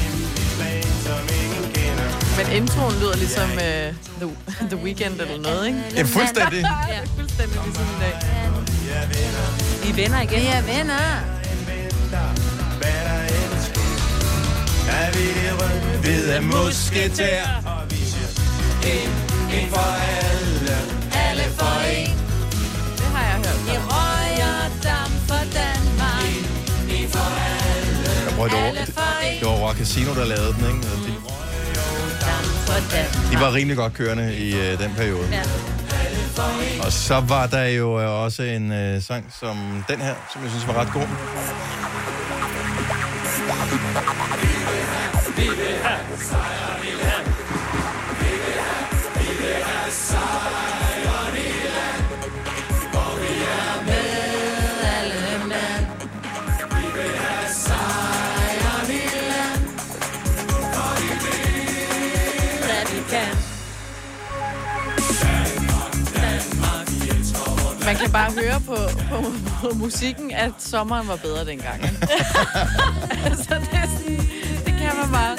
Men introen lyder ligesom uh, The, The Weeknd eller noget, ikke? Ja, fuldstændig. Ja, fuldstændig ligesom i dag. Vi er venner igen. Vi er venner. Er vi det røde-hvide musketær? Og vi siger en, en for alle. Alle for en. Det har jeg hørt. Vi røger dam for Danmark. En for alle. Jeg prøver, det var, det var Aura Casino, der lavede den, ikke? De, Dam for Danmark. de var rimelig godt kørende i øh, den periode. Ja. Og så var der jo øh, også en øh, sang som den her, som jeg synes var ret god. Vi vil have sejr, vi vil have. Vi vil have, vi vil have sejr, vi vil have. Og vi er med alle mand. Vi vil have sejr, vi vil have. Og vi vil, hvad vi kan. Man kan bare høre på, på, på musikken, at sommeren var bedre dengang. Ikke? altså, det er sådan... Det kan man bare...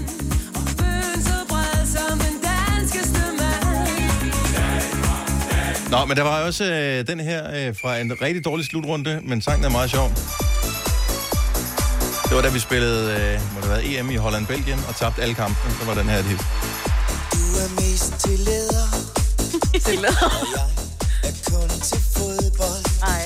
Nå, men der var også øh, den her øh, fra en rigtig dårlig slutrunde, men sangen er meget sjov. Det var da vi spillede, øh, må det have været E M i Holland-Belgien, og tabte alle kampene, så var den her et hit. Du er mest til leder. Til leder? Jeg er kun til fodbold. Ej.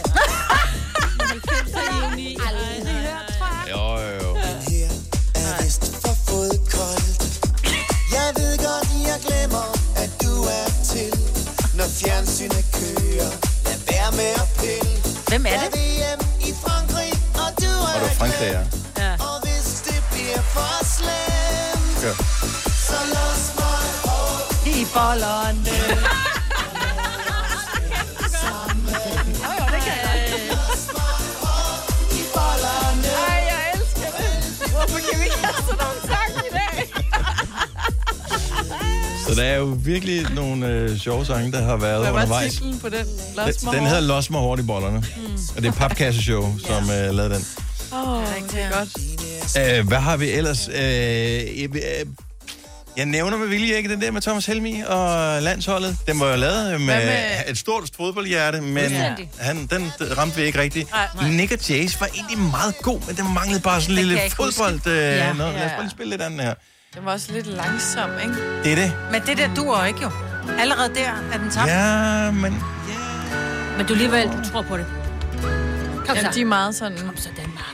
Jo, jo, jo. Her er vist for fodkoldt. Jeg ved godt, jeg glemmer, at du er til. Når fjernsynet kører, lad være med at pille. Hvem er det? Der er V M i Frankrig, og du er Og det var Frankrig, ja. Ja. Og hvis det bliver for slemt, Ja. så los mig op i bollerne. i bollerne. Ej, jeg elsker det. Hvorfor kan vi ikke have sådan nogle sange i dag? Så der er jo virkelig nogle øh, sjove sange, der har været Hvad var undervejs. titlen på den? Den, Los mig den hårdt. hedder Los mig hårdt i bollerne. Mm. Og det er Papkasseshow, som øh, lavede den. Åh, oh, det er godt. Øh, hvad har vi ellers? Øh, jeg, øh, jeg nævner med vilje ikke den der med Thomas Helmig og landsholdet. Den var jo lavet med, med- et stort fodboldhjerte, men Fuldstændig. han, den ramte vi ikke rigtigt. Nej, nej. Nick og Jace var egentlig meget god, men den manglede bare sådan en Det kan lille jeg ikke fodbold. huske. Øh, Ja. noget. Lad os Ja. bare lige spille lidt andet her. Den var også lidt langsom, ikke? Det er det. Men det der duer ikke jo. Allerede der er den tabt. Ja, men... Men du alligevel, du tror på det. Kom så. Jamen, de er meget sådan... Kom så, Danmark.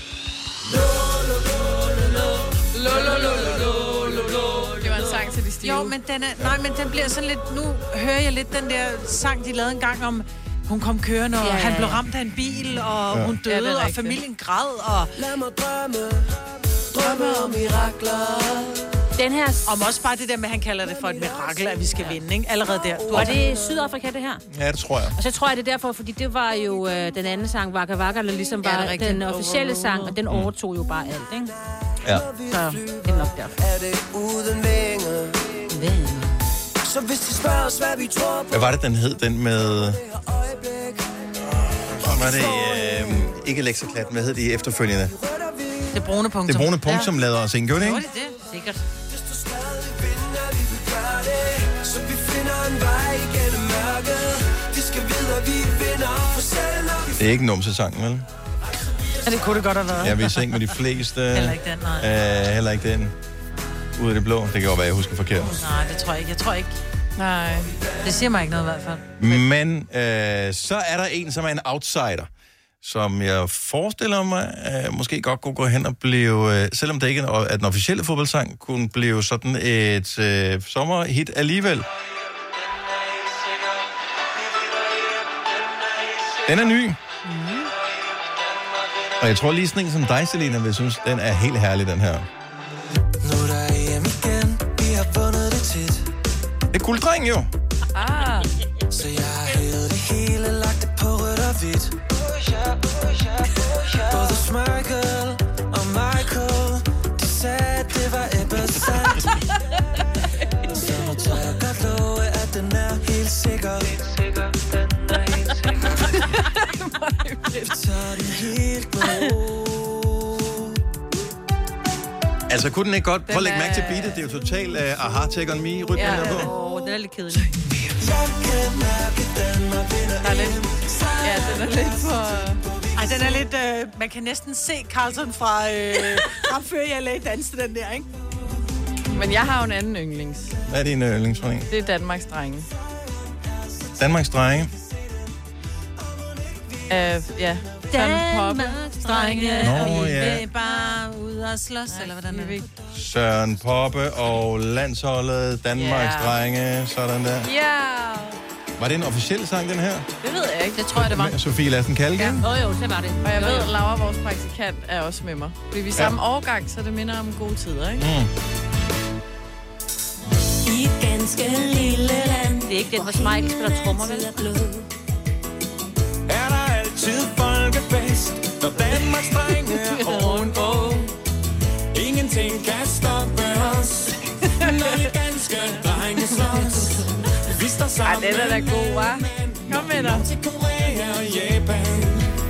Det var en sang til de stive. Jo, men den er, nej, men den bliver sådan lidt... Nu hører jeg lidt den der sang, de lavede en gang om... Hun kom kørende, og Ja, ja, ja, han ja. blev ramt af en bil, og Ja. hun Ja, døde, det er og rigtigt. familien græd, og... Lad mig drømme, drømme om mirakler. Den her... Om også bare det der med, at han kalder det for et mirakel, at vi skal vinde, ikke? Allerede der. Du Og det er Sydafrika, det her. Ja, det tror jeg. Og så tror jeg, det er derfor, fordi det var jo øh, den anden sang, Waka Waka, der ligesom Ja, var det er rigtigt. den officielle sang, og den overtog jo bare alt, ikke? Ja. Så det er nok derfor. Er det uden vinger? Så hvis de spørger os, hvad vi tror på, Hvad var det, den hed? Den med... Var det øh, ikke Lexaklat? Hvad hed de efterfølgende? Det brune punktum. Det brune punkt, som lavede os en. Gjorde det Gjorde ikke? det det? Sikkert. hvis du stadig vinder, vi vil gøre det. Så vi finder en vej igennem mørket. De skal vide, at vi vinder, for selv når vi Det er ikke numsesangen, vel? Ja, det kunne det godt have været. Jeg vil i seng med de fleste. Heller ikke den, nej. Øh, heller ikke den. Ud af det blå. Det kan godt være, jeg husker forkert. Nej, det tror jeg ikke. Jeg tror ikke. Nej. Det siger mig ikke noget i hvert fald. Men øh, så er der en, som er en outsider, som jeg forestiller mig, øh, måske godt kunne gå hen og blive, øh, selvom det ikke er den officielle fodboldsang, kunne blive sådan et øh, sommerhit alligevel. Den er ny. Mm. Og jeg tror lige sådan en som dig, Selina, vil synes, den er helt herlig, den her. nu er der hjem igen. Vi har vundet det tit. Det er Gulddreng jo. Ah. Så jeg har hævet det hele, lagt det på rødt og hvidt. Både Smørkel og Michael, de sagde, det var Ebbes sandt. Så nu tør jeg godt love, at den er helt sikker. Vi tager den helt på. Altså, kunne den ikke godt... Prøv at lægge Den mærke til er- beatet. Det er jo totalt uh, aha, take on me, rytmen Ja. der på. Åh, den er lidt kedelig. Jeg kan mærke, Danmark vinder. Der er lidt... Ja, den er lidt for... Ej, den er lidt... Øh, man kan næsten se Carlson fra øh, Ramfør i L A danse den der, ikke? Men jeg har jo en anden yndlings. Hvad er din yndlingsforening? Det er Danmarks drenge. Danmarks Drenge. Uh, ja. Søren Poppe. Danmarks drenge, Nå, og vi ja. vil bare ud og slås, eller hvordan er det? Søren Poppe og landsholdet Danmarks Ja. Drenge. Sådan der. Ja. Var det en officiel sang, den her? Det ved jeg ikke. Det tror jeg, det var. Med Sofie Lassen Kalke? Åh oh, jo, det var det. Og jeg Jo, ved, jo. at Laura, vores praktikant, er også med mig. Fordi vi er samme årgang, så det minder om gode tider, ikke? Mm. I et ganske lille land. Det er ikke den, hvor Smeichel spiller trommer, vel? Er der altid folkefest, når Danmarks drenge er ovenpå. Ingenting kan stoppe os, når de danske drenge slås. Vi står sammen. Ej, den er da god, hva'? Kom med dig. Til Korea og Japan.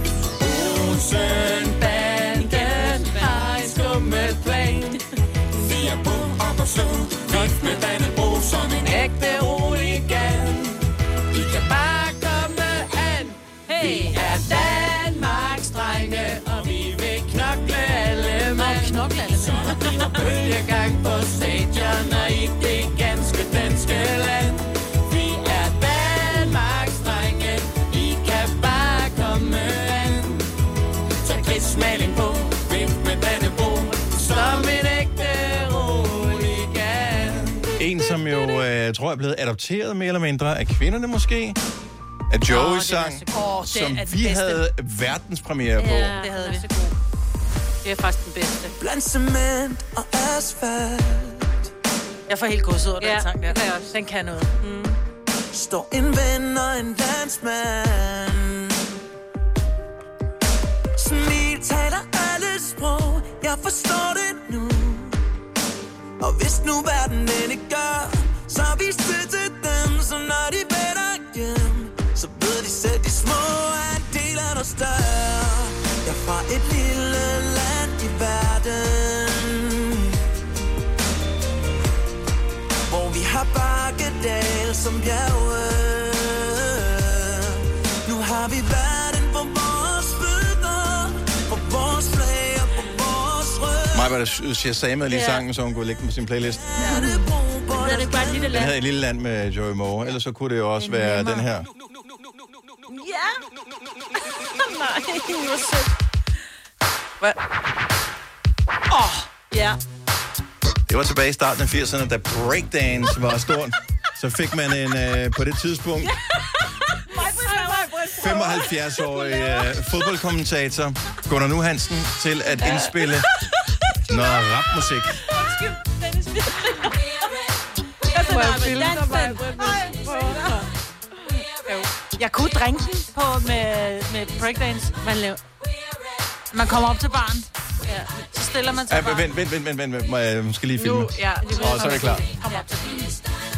Olsen-banden har en skummel plan. Vi er på op og slå, vift med Dannebro som en ægte hooligan. Vi kan bare komme an. Hey! Vi er Danmarks drenge, og vi vil knokle alle mand. Knokle alle Så der bliver bølgegang på stadion og i det ganske danske land. Vi er Danmarks drenge, I kan bare komme an. Tag krigsmaling på, vift med Dannebro, som en ægte hooligan. En, som jo, øh, tror jeg, er blevet adopteret mere eller mindre af kvinderne måske. Af Joey's Åh, sang, den er så god. Åh, som den er den vi bedste. havde verdenspremiere på. Ja, Det havde den vi. er så god. Det er faktisk den bedste. Blandt cement og asfalt Jeg får helt godset over Ja, den sang der. det kan jeg også. Den kan noget. Mm. står en ven og en landsmand. Smil taler alle sprog, jeg forstår det nu. Og hvis nu verden end ikke gør, så vis det til dem, så når de vender hjem, så ved de selv, de små er en del af noget større. Jeg er fra et lille land i verden, hvor vi har bakkedal som bjerge. Nu har vi verden på vores fødder, på vores flag og på vores rød. Mig var der Shazam'ede lige sangen, så hun kunne lægge den på sin playlist. Det er det bare et lille Den land. havde et lille land med Joey Moore. Ellers så kunne det jo også være den her. Ja. hvor sødt. Hvad? Åh, oh, ja. Det var tilbage i starten af firserne, da breakdance var stort. Så fik man en, øh, på det tidspunkt, femoghalvfjerds-årig øh, fodboldkommentator, Gunnar Nu Hansen, til at indspille noget rapmusik. Jeg kunne drænke den på med, med breakdance. Man, laver. Man kommer op til baren. Ja. Så stiller man sig Ja, bare. vent, vent, vent, vent, vent, vent. Må jeg måske lige filme? Nu, ja. Og så er det klar. Kom op til baren.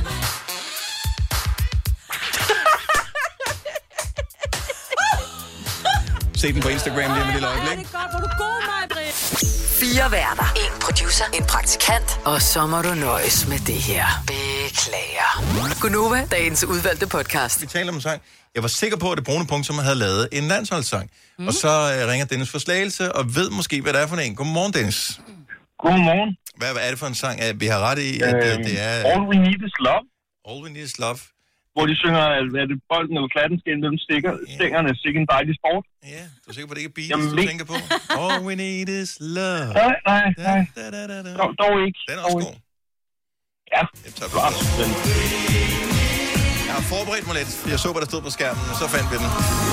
Se den på Instagram lige om et lille øjeblik. Det er godt, hvor du god, Maja. Fire værter. En producer. En praktikant. Og så må du nøjes med det her. Beklager. Gunova, dagens udvalgte podcast. Vi taler om en sang. Jeg var sikker på, at det brune punkt, som havde lavet en landsholdssang. Mm. Og så uh, ringer Dennis for Slagelse og ved måske, hvad det er for en. Godmorgen, Dennis. Godmorgen. Hvad, hvad er det for en sang? Vi har ret i, at uh, det er... All We Need Is Love. All We Need Is Love. Hvor de synger, er det bolden eller klatten skal ind mellem stikker, yeah. stængerne, sikke en dejlig sport. Ja, du er sikker på, at det ikke er Beatles, du tænker på? All we need is love. Nej, nej, nej. Da, da, da, da. Dog, dog ikke. Den er også god. Ja. Jeg tager på den. Jeg har forberedt mig lidt. Jeg så, hvad der stod på skærmen, og så fandt vi den.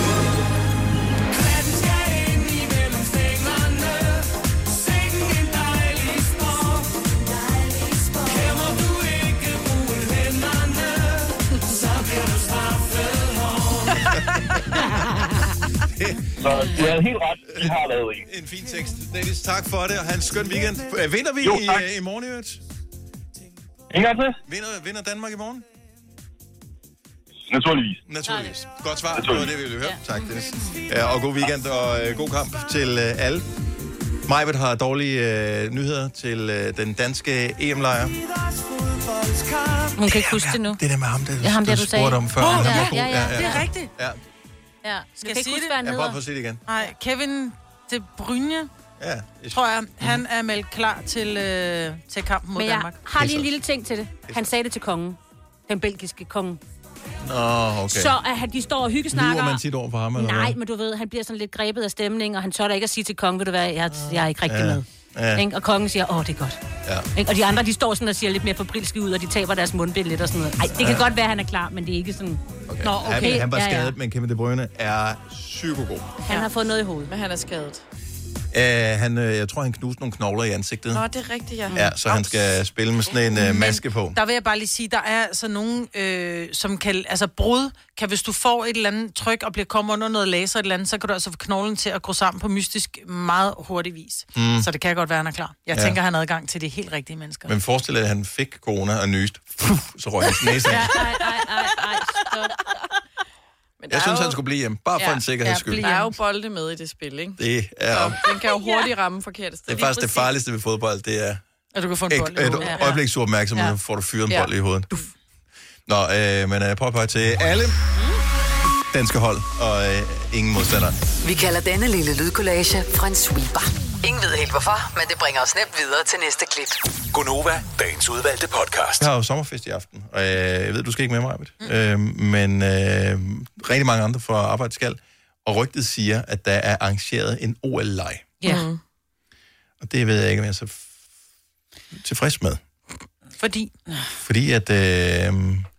Så du havde helt ret, vi har lavet en. En fin tekst. Dennis, tak for det, og have en skøn weekend. Vinder vi jo, i, i morgen, i øvrigt? En gang til. Vinder, vinder Danmark i morgen? Naturligvis. Naturligvis. Godt svar. Det var det, vi ville høre. Ja. Tak, Dennis. Ja, og god weekend og øh, god kamp til øh, alle. Majbert har dårlige øh, nyheder til øh, den danske E M-lejr. Hun kan ikke huske det nu. Det er det med ham, det, ja, ham, du, det, du du sagde. spurgte om før. Oh, han ja, var god. ja, ja, det er rigtigt. Ja. Ja. Skal jeg jeg sige huske, det? hvad han Jeg hedder. prøver på at sige det igen. Nej, Kevin De Bruyne, ja, tror jeg, han er meldt klar til, øh, til kampen mod Men jeg Danmark. har lige en lille ting til det. Han sagde det til kongen. Den belgiske konge. Nå, okay. Så at de står og hyggesnakker. Lyver man tit over for ham, eller Nej, hvad? men du ved, han bliver sådan lidt grebet af stemning, og han tør da ikke at sige til kongen, ved du hvad, jeg, jeg er ikke rigtig Ja. med. Ja. Ikke? Og kongen siger, åh, det er godt. Ja. Ikke? Og de andre, de står sådan og siger lidt mere forbrilske ud, og de taber deres mundbind lidt og sådan noget. Ej, det kan Ja. godt være, at han er klar, men det er ikke sådan... Okay. Nå, okay. Han, han var Ja, ja. skadet, men Kevin De Bruyne er psykogod. Han har fået noget i hovedet. Men han er skadet. Uh, han, uh, jeg tror, han knuste nogle knogler i ansigtet. Nå, det er rigtigt, ja. Ja, så han skal spille med sådan en uh, maske på. Der vil jeg bare lige sige, der er altså nogen, øh, som kan, altså brud, kan hvis du får et eller andet tryk og bliver kommet under noget laser et eller andet, så kan du altså få knoglen til at gå sammen på mystisk meget hurtig vis. Mm. Så det kan godt være, han er klar. Jeg Ja. tænker, han har adgang til de helt rigtige mennesker. Men forestil dig, at han fik corona og nyst. Så røg hans næse af. Ej, ej, ej, ej, stop. Men Jeg synes, han skulle blive hjemme. Bare for en sikkerheds skyld. Der er jo bolde med i det spil, ikke? Det er, Så den kan jo hurtigt ramme forkert sted. det er faktisk det farligste ved fodbold. Det er At du kan få en bold i et, hovedet. et øjebliks opmærksomhed, Ja. ja. får du fyret en Ja. bold i hovedet. Nå, øh, men øh, prøv på til alle danske hold og øh, ingen modstandere. Vi kalder denne lille lydkollage en sweeper. Ingen ved helt hvorfor, men det bringer os nemt videre til næste klip. Gunova, dagens udvalgte podcast. Jeg har jo sommerfest i aften, og øh, jeg ved, du skal ikke med mig, mm. øh, men øh, rigtig mange andre fra arbejde skal, og rygtet siger, at der er arrangeret en O L-leg. Ja. Mm. Og det ved jeg ikke, om jeg er så f- tilfreds med. Fordi? Fordi at... Øh,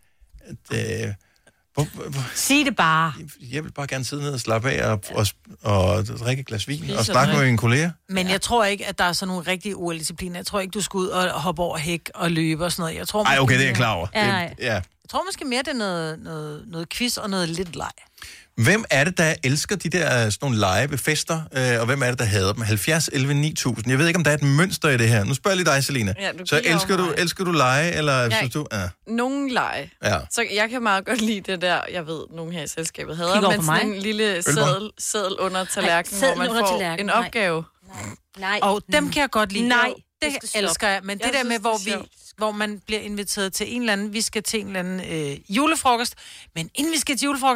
at øh, hvor, hvor, Sig det bare. jeg vil bare gerne sidde ned og slappe af og, og, og drikke et glas vin Spise og snakke med mine kolleger. Men jeg tror ikke, at der er sådan nogle rigtige O L-discipliner. Jeg tror ikke, du skal ud og hoppe over hæk og løbe og sådan noget. Jeg tror, Ej, måske okay, det er jeg mere- klar over. Ja, Det- nej. ja. Jeg tror måske mere, det er noget, noget, noget quiz og noget lidt leg. Hvem er det, der elsker de der sådan nogle lege ved fester, øh, og hvem er det, der hader dem? halvfjerds elleve ni tusind. Jeg ved ikke, om der er et mønster i det her. Nu spørger jeg lige dig, Selina. Ja, du så kigger elsker over du, mig. elsker du lege, eller Ja. synes du... Ja. Nogen lege. Ja. Så jeg kan meget godt lide det der, jeg ved, nogen her i selskabet Kig hader, over men på sådan mig. en lille seddel, seddel under tallerkenen, seddel hvor man under får tallerkenen, en nej. opgave. Nej. Og dem kan jeg godt lide. Nej, Jo, det det skal elsker jeg. Men det Jeg der synes, med, det hvor, er vi, sjovt. hvor man bliver inviteret til en eller anden, vi skal til en eller anden øh, julefrokost, men inden vi skal til julefrokost,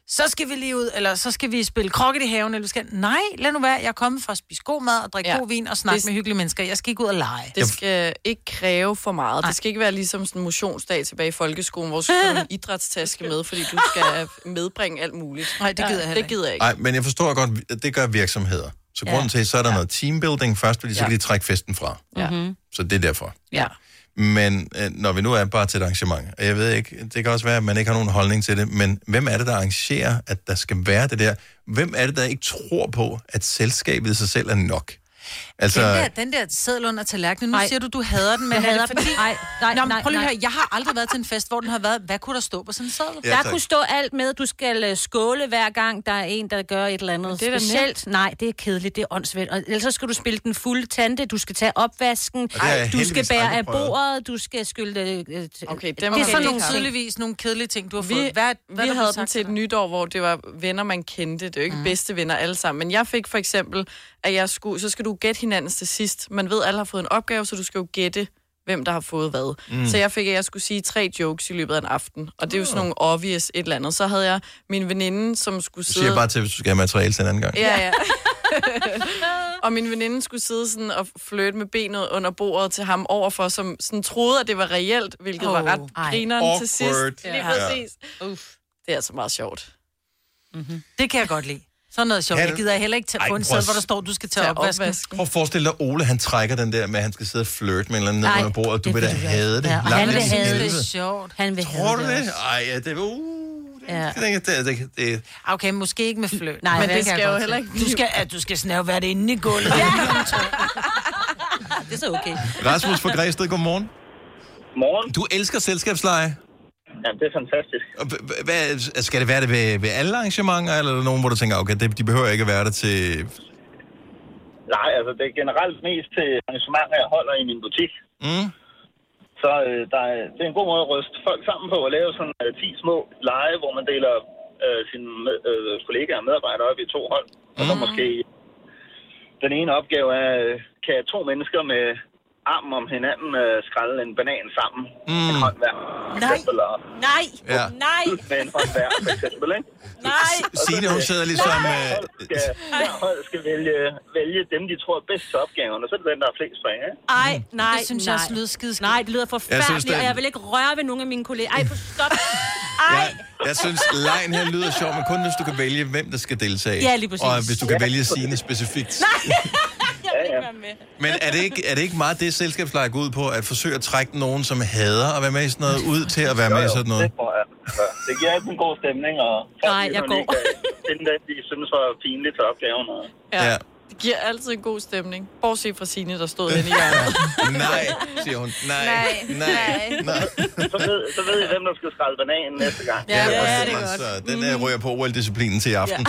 så skal vi lige ud, eller så skal vi spille krokket i haven, eller vi skal... Nej, lad nu være. Jeg er kommet for at spise god mad og drikke ja. god vin og snakke det... med hyggelige mennesker. Jeg skal ikke ud og lege. Det skal ikke kræve for meget. Nej. Det skal ikke være ligesom sådan en motionsdag tilbage i folkeskolen, hvor du skal have en idrætstaske med, fordi du skal medbringe alt muligt. Nej, det gider jeg heller ikke. Det gider jeg ikke. Nej, men jeg forstår godt, at det gør virksomheder. Så grunden til, så er der ja. noget teambuilding først, fordi så kan ja. de trække festen fra. Ja. Så det er derfor. Ja. Men øh, når vi nu er bare til et arrangement, og jeg ved ikke, det kan også være, at man ikke har nogen holdning til det, men hvem er det, der arrangerer, at der skal være det der? Hvem er det, der ikke tror på, at selskabet i sig selv er nok? Altså... Den der, den der sædel under tallerkenen, nu Ej. siger du, du hader den, men Jeg er hader det fordi... den. Ej, nej, Nå, men nej, prøv lige at nej. høre, jeg har aldrig været til en fest, hvor den har været, hvad kunne der stå på sådan en sædel? Ja, der kunne stå alt med, du skal uh, skåle hver gang, der er en, der gør et eller andet det er specielt. Nej, det er kedeligt, det er åndssvagt. Og ellers så skal du spille den fulde tante, du skal tage opvasken, Ej, du skal bære af prøvet. bordet, du skal skylde... Uh, Okay, Det er sådan nogle tydeligvis nogle kedelige ting, du har fået. Vi, Hvad, vi hvad havde den til et nytår, hvor det var venner, man kendte. Det er jo ikke mm. bedste venner alle sammen. Men jeg fik for eksempel, at jeg skulle, så skal du gætte hinandens til sidst. Man ved, at alle har fået en opgave, så du skal jo gætte, hvem der har fået hvad. Mm. Så jeg fik, at jeg skulle sige tre jokes i løbet af en aften. Og det er jo sådan nogle obvious et eller andet. Så havde jeg min veninde, som skulle sidde... Du siger bare til, hvis du skal have materiale til en anden gang. Ja, ja. Og min veninde skulle sidde sådan og flirte med benet under bordet til ham overfor, som sådan troede, at det var reelt, hvilket oh, var ret grineren til sidst. Lige præcis. Ja. Uff, det er altså meget sjovt. Mm-hmm. Det kan jeg godt lide. Sådan noget sjovt. Jeg gider heller ikke tage på en sæde, hvor der står, du skal tage opvasken. Prøv at forestille dig, Ole, han trækker den der med, at han skal sidde og flirte med en eller anden ned under bordet. Du vil da have det. Ja, han vil have det. Det er sjovt. Han vil Tror have du det? det? Ej, ja, det er... Uh, Ja. Det, det, det, det. Okay, måske ikke med flø. Nej, men det det skal skal jo jo heller ikke. Du skal, at du skal snæve være det inde i gulvet. Ja. Det er så okay. Rasmus fra Græsted, godmorgen. Morgen. Du elsker selskabsleje. Ja, det er fantastisk. Og h- hvad, skal det være det ved, ved alle arrangementer, eller er der nogen, hvor du tænker, okay, det, de behøver ikke at være der til... Nej, altså det er generelt mest til arrangementer, jeg holder i min butik. Mm. Så øh, der er, det er en god måde at ryste folk sammen på at lave sådan øh, ti små lege, hvor man deler øh, sine med, øh, kollegaer og medarbejdere op i to hold. Mm. Og så måske den ene opgave er, øh, kan to mennesker med armen om hinanden øh, skrælle en banan sammen. Mm. En hånd hver. Nej, eller, nej, ja. nej. Med en hånd hver, for eksempel, ikke? Nej. Signe, hun sidder ligesom... Hver hold skal, hver hold skal vælge, vælge dem, de tror er bedst til opgaven, og så er det den, der er flest for, ikke? Ej, nej, Det synes nej. jeg også lyder skideskidt. Nej, det lyder forfærdeligt, Jeg synes, det er- og jeg vil ikke røre ved nogen af mine kolleger. Ej, for stop. Ej. Jeg, jeg synes, lejen her lyder sjov, men kun hvis du kan vælge, hvem der skal deltage. Ja, lige præcis. Og hvis du kan vælge Signe specifikt. Jeg vil ikke være med. Men er det, ikke, er det ikke meget det, selskabsleje går ud på, at forsøge at trække nogen, som hader at være med i sådan noget, ud til at være med i sådan noget? Det, tror jeg. Det giver altid en god stemning, og folk, Nej, jeg går. finde det, de synes var pinligt til opgaven. Og... Ja. Ja. Det giver altid en god stemning. Bortset fra Signe, der stod henne i hjørnet. Nej, siger hun. Nej, Nej, nej, nej. så, ved, så ved I, hvem der skal skrælle bananen næste gang. Ja, ja, det er godt. Så den der ryger på O L-disciplinen til i aften.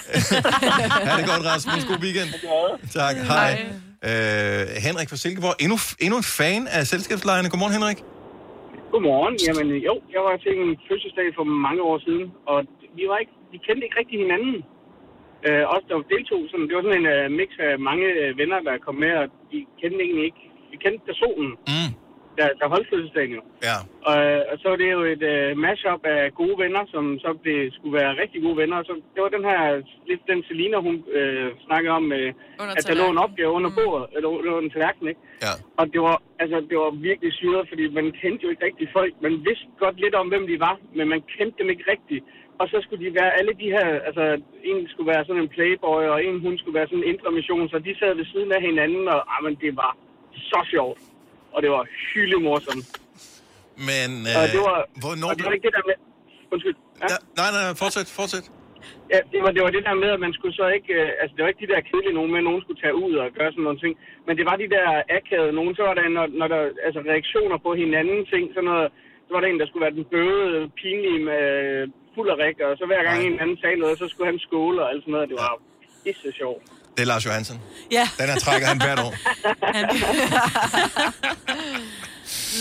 Ha' det godt, Rasmus. God weekend. Tak, hej. Øh, Henrik fra Silkeborg. Endnu, endnu en fan af selskabslejerne. Godmorgen, Henrik. Godmorgen. Jamen jo, jeg var til en fødselsdag for mange år siden, og vi var ikke, vi kendte ikke rigtig hinanden. Øh, os, der deltog, sådan, det var sådan en uh, mix af mange uh, venner, der kom med, og de kendte egentlig ikke, vi kendte personen, mm. der, der holdt fødselsdagen jo. Ja. Og, og så var det jo et uh, mashup af gode venner, som så blev, skulle være rigtig gode venner. Så det var den her, lidt den Selina, hun uh, snakkede om, uh, at der lå en opgave under bordet, eller under en tallerken, ikke? Ja. Og det var, altså, det var virkelig syret, fordi man kendte jo ikke rigtig folk. Man vidste godt lidt om, hvem de var, men man kendte dem ikke rigtigt. Og så skulle de være alle de her, altså en skulle være sådan en playboy, og en hun skulle være sådan en indre mission, så de sad ved siden af hinanden, og ah, men det var så sjovt. Og det var hyldemorsomt. Men, øh, og det var, hvornår... og det var ikke det der med... Undskyld. Ja? Ja, nej, nej, fortsæt, fortsæt. Ja, det var, det var det der med, at man skulle så ikke... Øh, altså, det var ikke de der kedelige nogen med, at nogen skulle tage ud og gøre sådan nogle ting. Men det var de der akavede nogen. Så var der, når, når der altså reaktioner på hinanden ting, sådan noget... Så var der en, der skulle være den bøvede, pinlige med fuld af rig, og så hver gang nej. En anden sagde noget, så skulle han skåle og alt sådan noget. Det var pisse sjovt. Det er Lars Johansen. Ja. Den her trækker han hvert år.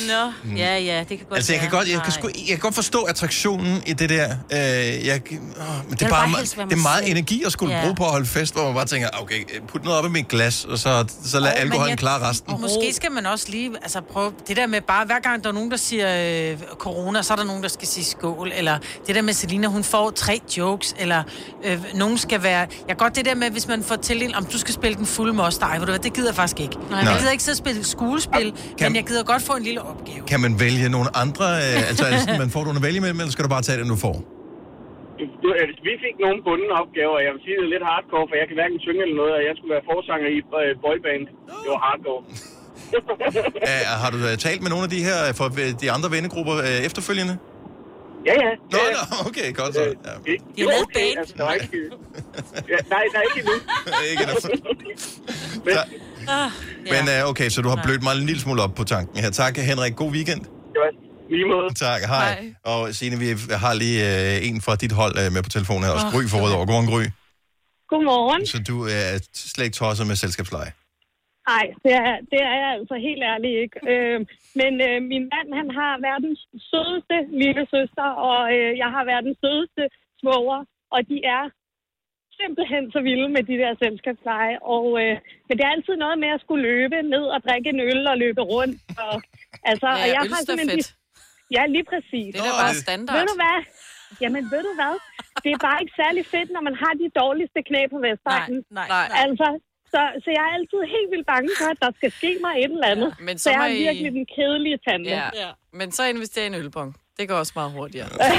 Nå, mm. ja, ja, det kan godt Altså, jeg kan være. godt, jeg kan, sgu, jeg kan godt forstå attraktionen i det der. Øh, jeg, åh, men det er, bare, bare helst være det er mig meget selv. energi at skulle Ja. bruge på at holde fest, hvor man bare tænker, okay, put noget op i mit glas, og så, så lad Åh, alkoholen men jeg- klare resten. Og måske skal man også lige altså prøve det der med bare, hver gang der er nogen, der siger øh, corona, så er der nogen, der skal sige skål, eller det der med Selina, hun får tre jokes, eller øh, nogen skal være... Jeg kan godt det der med, hvis man får tildelt, om du skal spille den fulde most, ej, ved du hvad, det gider jeg faktisk ikke. Nej. Jeg gider ikke sidde og spille skuespil, kan, men jeg gider godt få en lille opgave. Kan man vælge nogle andre, øh, altså er det sådan, man får nogle at vælge mellem, eller skal du bare tage det, du får? Du, øh, vi fik nogle bundne opgaver, og jeg vil sige, det er lidt hardcore, for jeg kan hverken synge eller noget, og jeg skulle være forsanger i et øh, boyband. Det var hardcore. Æh, har du øh, talt med nogle af de her, øh, for øh, de andre vennegrupper øh, efterfølgende? Ja, ja. Nå, ja, ja. nå, okay, godt så. Ja. Det, det er okay, altså, der er ikke... Ja, nej, der er ikke endnu. Ikke endnu. Men, Ah, Men øh, okay, så du har blødt mig en lille smule op på tanken her. Tak, Henrik. God weekend. det var lige måde. Tak, hej. hej. Og Signe, vi har lige øh, en fra dit hold øh, med på telefonen her, og Gry for Rødovre. Godmorgen, Gry. Godmorgen. Så du er slet ikke tosset med selskabsleje? Nej, det er, det er jeg altså helt ærligt ikke. Øh, men øh, min mand, han har verdens sødeste lille søster, og øh, jeg har verdens sødeste svoger, og de er simpelthen så vilde med de der selskabsleje. Og, øh, men det er altid noget med at skulle løbe ned og drikke en øl og løbe rundt. Og, altså, Ja, og jeg har ølstafet. simpelthen... Ja, lige præcis. Det er da bare standard. Ved du hvad? Jamen, ved du hvad? Det er bare ikke særlig fedt, når man har de dårligste knæ på Vestegnen. Nej, nej. Altså, så, så jeg er altid helt vildt bange for, at der skal ske mig et eller andet. Ja, men så så jeg må er I- virkelig den kedelige tante. Ja. ja. Men så investerer i en ølbong. Det går også meget hurtigere. Ja,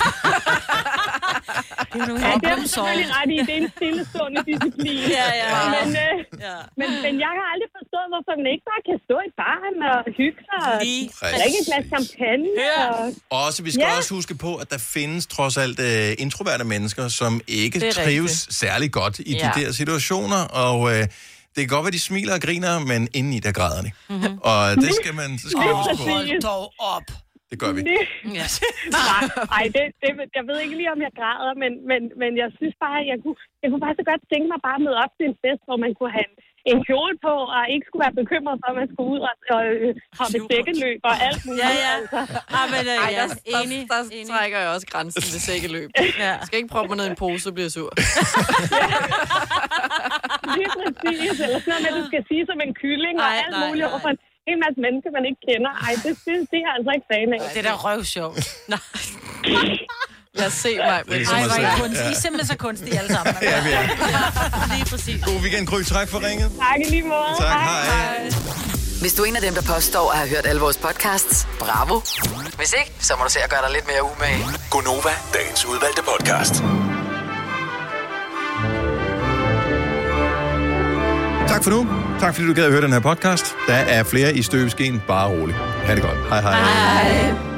det er du selvfølgelig ret i. Det er en stillestående disciplin. Ja, ja. Men, øh, Ja. men, men jeg har aldrig forstået, hvorfor man ikke bare kan stå i baren og hygge sig og Lige drikke et glas champagne. Og... Også, vi skal Ja. også huske på, at der findes trods alt uh, introverte mennesker, som ikke Det er trives rigtigt. særlig godt i Ja. de der situationer, og uh, det kan godt være, de smiler og griner, men indeni der græder de. Mm-hmm. Og det skal man, så skal man huske på. Hold dog op. Det gør vi. Det... Ja. Nej, ej, det, det, jeg ved ikke lige, om jeg græder, men, men, men jeg synes bare, jeg kunne, jeg kunne bare så godt tænke mig bare at møde op til en fest, hvor man kunne have en, en kjole på, og ikke skulle være bekymret for, at man skulle ud og, og øh, hoppe dækkeløb og alt muligt. Ja, ja. Altså. Ah, men, øh, Ej, ja, der, der, enig, der, enig. trækker jeg også grænsen ved sækkeløb. Ja. Jeg skal ikke proppe mig ned i en pose, så bliver jeg sur. Lige præcis. Eller sådan noget med, at du skal sige som en kylling og Nej, alt nej, muligt nej. overfor en hel masse mennesker, man ikke kender. Ej, det, det, det er jeg altså ikke fan af. Det er da røvsjovt. Lad os se mig. Det er ligesom Ej, at hvor se- er I kunstige. I er simpelthen så kunstige alle sammen. Ja, vi er. Lige præcis. God weekend, Gry. Tak for ringet. Tak i lige måde. Tak, hej. Hvis du er en af dem, der påstår at have hørt alle vores podcasts, bravo. Hvis ikke, så må du se at gøre dig lidt mere umage. Gonova, dagens udvalgte podcast. Tak for nu. Tak fordi du gad at høre den her podcast. Der er flere i støbeskeen. Bare roligt. Ha' det godt. Hej hej. Hej.